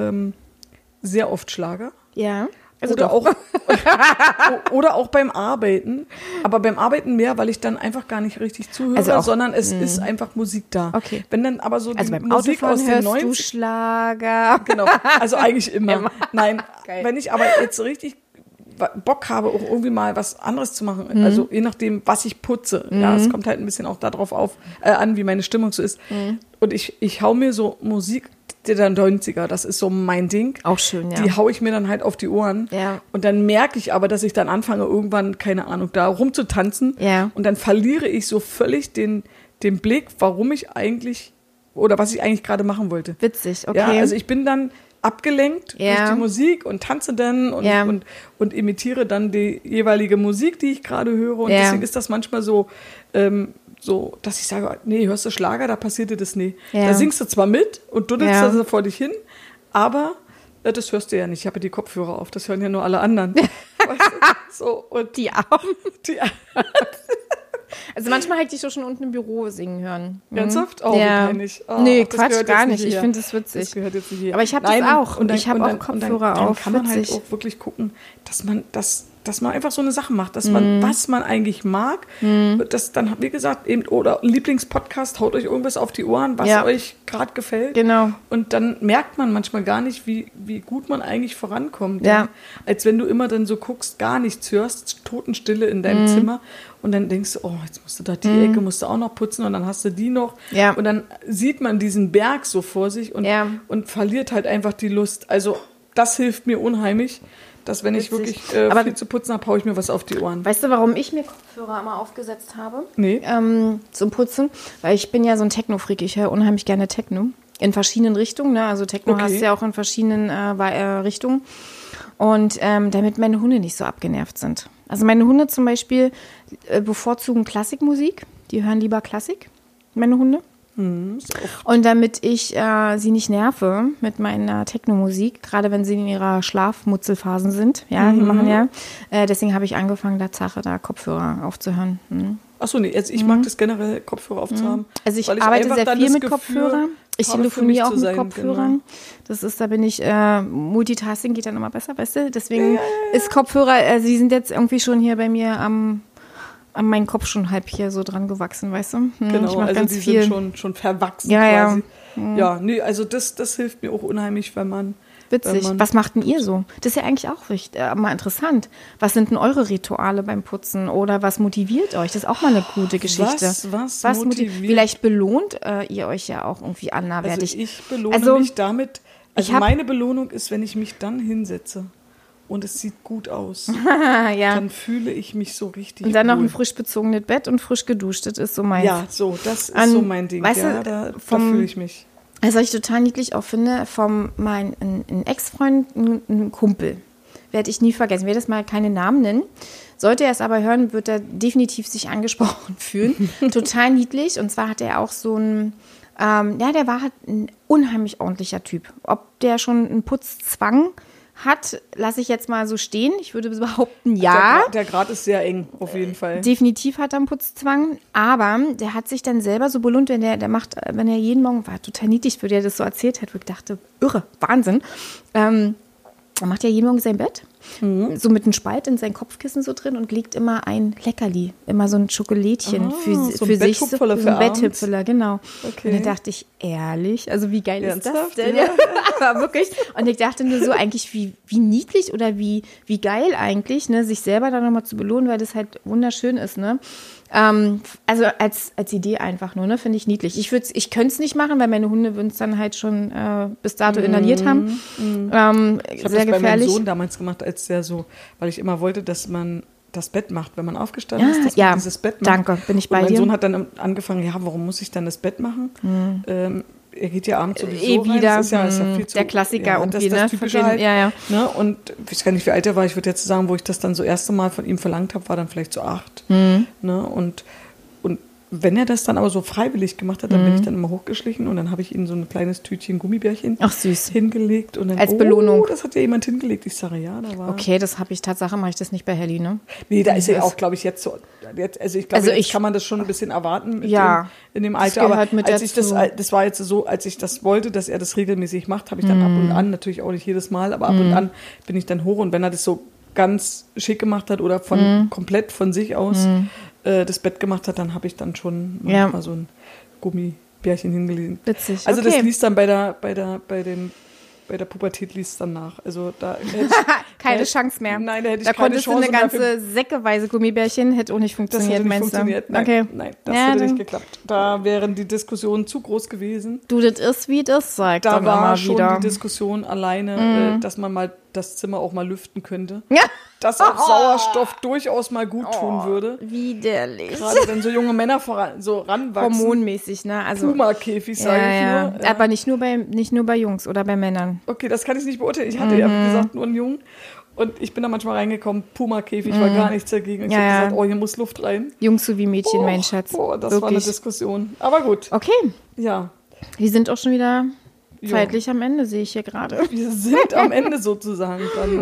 sehr oft Schlager. Ja. Also oder auch beim Arbeiten, aber beim Arbeiten mehr, weil ich dann einfach gar nicht richtig zuhöre, sondern es ist einfach Musik da. Okay. Wenn dann aber so die beim Musik aus den 90ern, du Schlager. Genau, also eigentlich immer. Nein, geil. Wenn ich aber jetzt richtig Bock habe, auch irgendwie mal was anderes zu machen, also je nachdem, was ich putze, es kommt halt ein bisschen auch darauf an, wie meine Stimmung so ist. Und ich hau mir so Musik der 90er, das ist so mein Ding. Auch schön, ja. Die hau ich mir dann halt auf die Ohren. Ja. Und dann merke ich aber, dass ich dann anfange, irgendwann, keine Ahnung, da rumzutanzen. Ja. Und dann verliere ich so völlig den Blick, warum ich eigentlich, oder was ich eigentlich gerade machen wollte. Witzig, okay. Ja, also ich bin dann abgelenkt durch die Musik und tanze dann und imitiere dann die jeweilige Musik, die ich gerade höre. Und deswegen ist das manchmal so, dass ich sage, nee, hörst du Schlager, da passiert dir das nie. Da singst du zwar mit und duddelst da vor dich hin, aber das hörst du ja nicht. Ich habe ja die Kopfhörer auf, das hören ja nur alle anderen. Weißt du? So, und die Armen. Also manchmal hätte ich so schon unten im Büro singen hören. Ernsthaft? Oh, wie peinlich. Oh, nee, Quatsch, gar nicht. Ich finde das witzig. Das gehört jetzt nicht hier. Aber ich habe das auch. Und ich habe auch Kopfhörer auf. Dann kann man halt auch wirklich gucken, dass man einfach so eine Sache macht, dass man, was man eigentlich mag, das dann, wie gesagt, eben, oder Lieblingspodcast, haut euch irgendwas auf die Ohren, was euch gerade gefällt. Genau. Und dann merkt man manchmal gar nicht, wie gut man eigentlich vorankommt. Ja. Als wenn du immer dann so guckst, gar nichts hörst, Totenstille in deinem Zimmer und dann denkst du, oh, jetzt musst du da die Ecke, musst du auch noch putzen und dann hast du die noch. Ja. Und dann sieht man diesen Berg so vor sich und verliert halt einfach die Lust. Also das hilft mir unheimlich, dass wenn ich wirklich viel zu putzen habe, haue ich mir was auf die Ohren. Weißt du, warum ich mir Kopfhörer immer aufgesetzt habe? Nee. Zum Putzen? Weil ich bin ja so ein Techno-Freak. Ich höre unheimlich gerne Techno. In verschiedenen Richtungen. Ne? Also Techno hast du ja auch in verschiedenen Richtungen. Und damit meine Hunde nicht so abgenervt sind. Also meine Hunde zum Beispiel bevorzugen Klassikmusik. Die hören lieber Klassik, meine Hunde. Und damit ich sie nicht nerve mit meiner Techno-Musik, gerade wenn sie in ihrer Schlafmutzelphasen sind, ja, die machen ja, deswegen habe ich angefangen, Tatsache da Kopfhörer aufzuhören. Achso, nee, also ich mag das generell, Kopfhörer aufzuhaben. Also ich arbeite sehr viel mit Kopfhörern. Ich telefoniere auch mit Kopfhörern. Genau. Das ist, da bin ich, Multitasking geht dann immer besser, weißt du? Deswegen ist Kopfhörer, also die sind jetzt irgendwie schon hier bei mir an meinen Kopf schon halb hier so dran gewachsen, weißt du? Genau, ich mach also ganz die viel. sind schon verwachsen quasi. Ja, nee, also das hilft mir auch unheimlich, wenn man... Witzig. Was macht denn ihr so? Das ist ja eigentlich auch mal interessant. Was sind denn eure Rituale beim Putzen oder was motiviert euch? Das ist auch mal eine gute Geschichte. Was motiviert? Vielleicht belohnt ihr euch ja auch irgendwie anderweitig. Also ich belohne mich damit. Also meine Belohnung ist, wenn ich mich dann hinsetze und es sieht gut aus, dann fühle ich mich so richtig und dann wohl. noch ein frisch bezogenes Bett und frisch geduscht. Das ist so meins. Ja, das ist so mein Ding. Weißt du, da fühle ich mich. Also, was ich total niedlich auch finde, ein Ex-Freund, ein Kumpel, werde ich nie vergessen, ich werde jetzt mal keine Namen nennen. Sollte er es aber hören, wird er definitiv sich angesprochen fühlen. Total niedlich. Und zwar hat er auch so ein, der war halt ein unheimlich ordentlicher Typ. Ob der schon einen Putzzwang hat, lasse ich jetzt mal so stehen. Ich würde behaupten, ja. Der Grad ist sehr eng, auf jeden Fall. Definitiv hat er einen Putzzwang, aber der hat sich dann selber so belohnt, wenn er jeden Morgen, war total niedlich, wie der das so erzählt hat, wo ich dachte, irre, Wahnsinn. Er macht ja jeden Morgen sein Bett, so mit einem Spalt in sein Kopfkissen so drin und legt immer ein Leckerli, immer so ein Schokolädchen für sich. So ein Betthüpfeler, genau. Okay. Und dann dachte ich, ehrlich, also wie geil ist das denn? Ja. Aber wirklich. Und ich dachte nur so, eigentlich wie niedlich oder wie geil eigentlich, ne, sich selber dann nochmal zu belohnen, weil das halt wunderschön ist, ne. Also als Idee einfach nur, ne, finde ich niedlich. Ich könnte es nicht machen, weil meine Hunde würden es dann halt schon bis dato inhaliert haben. Ich habe sehr das bei meinem gefährlich. Sohn damals gemacht, als der so, weil ich immer wollte, dass man das Bett macht, wenn man aufgestanden ist, dass man dieses Bett macht. Danke, bin ich bei dir. Mein Sohn hat dann angefangen, warum muss ich dann das Bett machen? Er geht ja abends sowieso rein. Wieder, das ist ja viel zu, der Klassiker irgendwie, das Typische halt, ja. Ne? Und ich weiß gar nicht, wie alt er war. Ich würde jetzt sagen, wo ich das dann so erste Mal von ihm verlangt habe, war dann vielleicht so 8. Ne? Und wenn er das dann aber so freiwillig gemacht hat, dann bin ich dann immer hochgeschlichen und dann habe ich ihm so ein kleines Tütchen Gummibärchen hingelegt. Und dann, als Belohnung. Das hat ja jemand hingelegt. Ich sage, ja, da war... Okay, das habe ich, Tatsache mache ich das nicht bei Helly, ne? Nee, da ist ja auch, glaube ich, jetzt so... Also ich glaube, jetzt kann man das schon ein bisschen erwarten in dem Alter. Aber als ich das war jetzt so, als ich das wollte, dass er das regelmäßig macht, habe ich dann ab und an, natürlich auch nicht jedes Mal, aber ab und an bin ich dann hoch und wenn er das so ganz schick gemacht hat oder komplett von sich aus das Bett gemacht hat, dann habe ich dann schon mal so ein Gummibärchen hingelegt. Witzig. Also das liest dann bei der Pubertät liest dann nach. Also da keine Chance mehr. Nein, da hätte ich da keine Chance mehr. Da konntest du eine ganze säckeweise Gummibärchen, hätte auch nicht funktioniert, meinst du? Nein, okay. Nein, das hätte nicht geklappt. Da wären die Diskussionen zu groß gewesen. Du, das ist, wie das sagt. Da war immer schon wieder die Diskussion alleine, dass man mal das Zimmer auch mal lüften könnte. Ja. Dass auch Sauerstoff durchaus mal gut tun würde. Widerlich. Gerade wenn so junge Männer so ranwachsen. Hormonmäßig, ne? Also Puma-Käfig, sage ich nur. Ja. Aber nicht nur bei Jungs oder bei Männern. Okay, das kann ich nicht beurteilen. Ich hatte ja, wie gesagt, nur einen Jungen. Und ich bin da manchmal reingekommen, Puma-Käfig, war gar nichts dagegen. Ich habe gesagt, hier muss Luft rein. Jungs sowie Mädchen, mein Schatz. Das wirklich war eine Diskussion. Aber gut. Okay. Ja. Wir sind auch schon wieder zeitlich am Ende, sehe ich hier gerade. Wir sind am Ende sozusagen.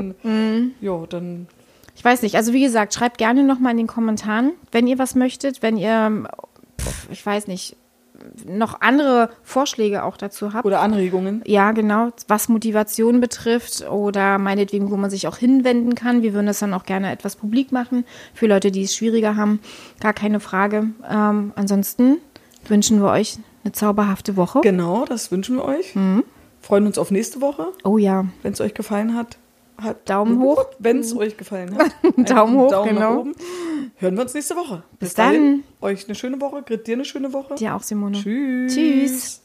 Dann ich weiß nicht, also wie gesagt, schreibt gerne nochmal in den Kommentaren, wenn ihr was möchtet, wenn ihr, ich weiß nicht, noch andere Vorschläge auch dazu habt. Oder Anregungen. Ja, genau, was Motivation betrifft oder meinetwegen, wo man sich auch hinwenden kann. Wir würden das dann auch gerne etwas publik machen, für Leute, die es schwieriger haben, gar keine Frage. Ansonsten wünschen wir euch eine zauberhafte Woche. Genau, das wünschen wir euch. Freuen uns auf nächste Woche. Oh ja. Wenn es euch gefallen hat. Daumen hoch. Wenn es euch gefallen hat. Daumen hoch, Daumen genau. nach oben. Hören wir uns nächste Woche. Bis dann. Euch eine schöne Woche. Grit dir eine schöne Woche. Dir auch, Simone. Tschüss. Tschüss.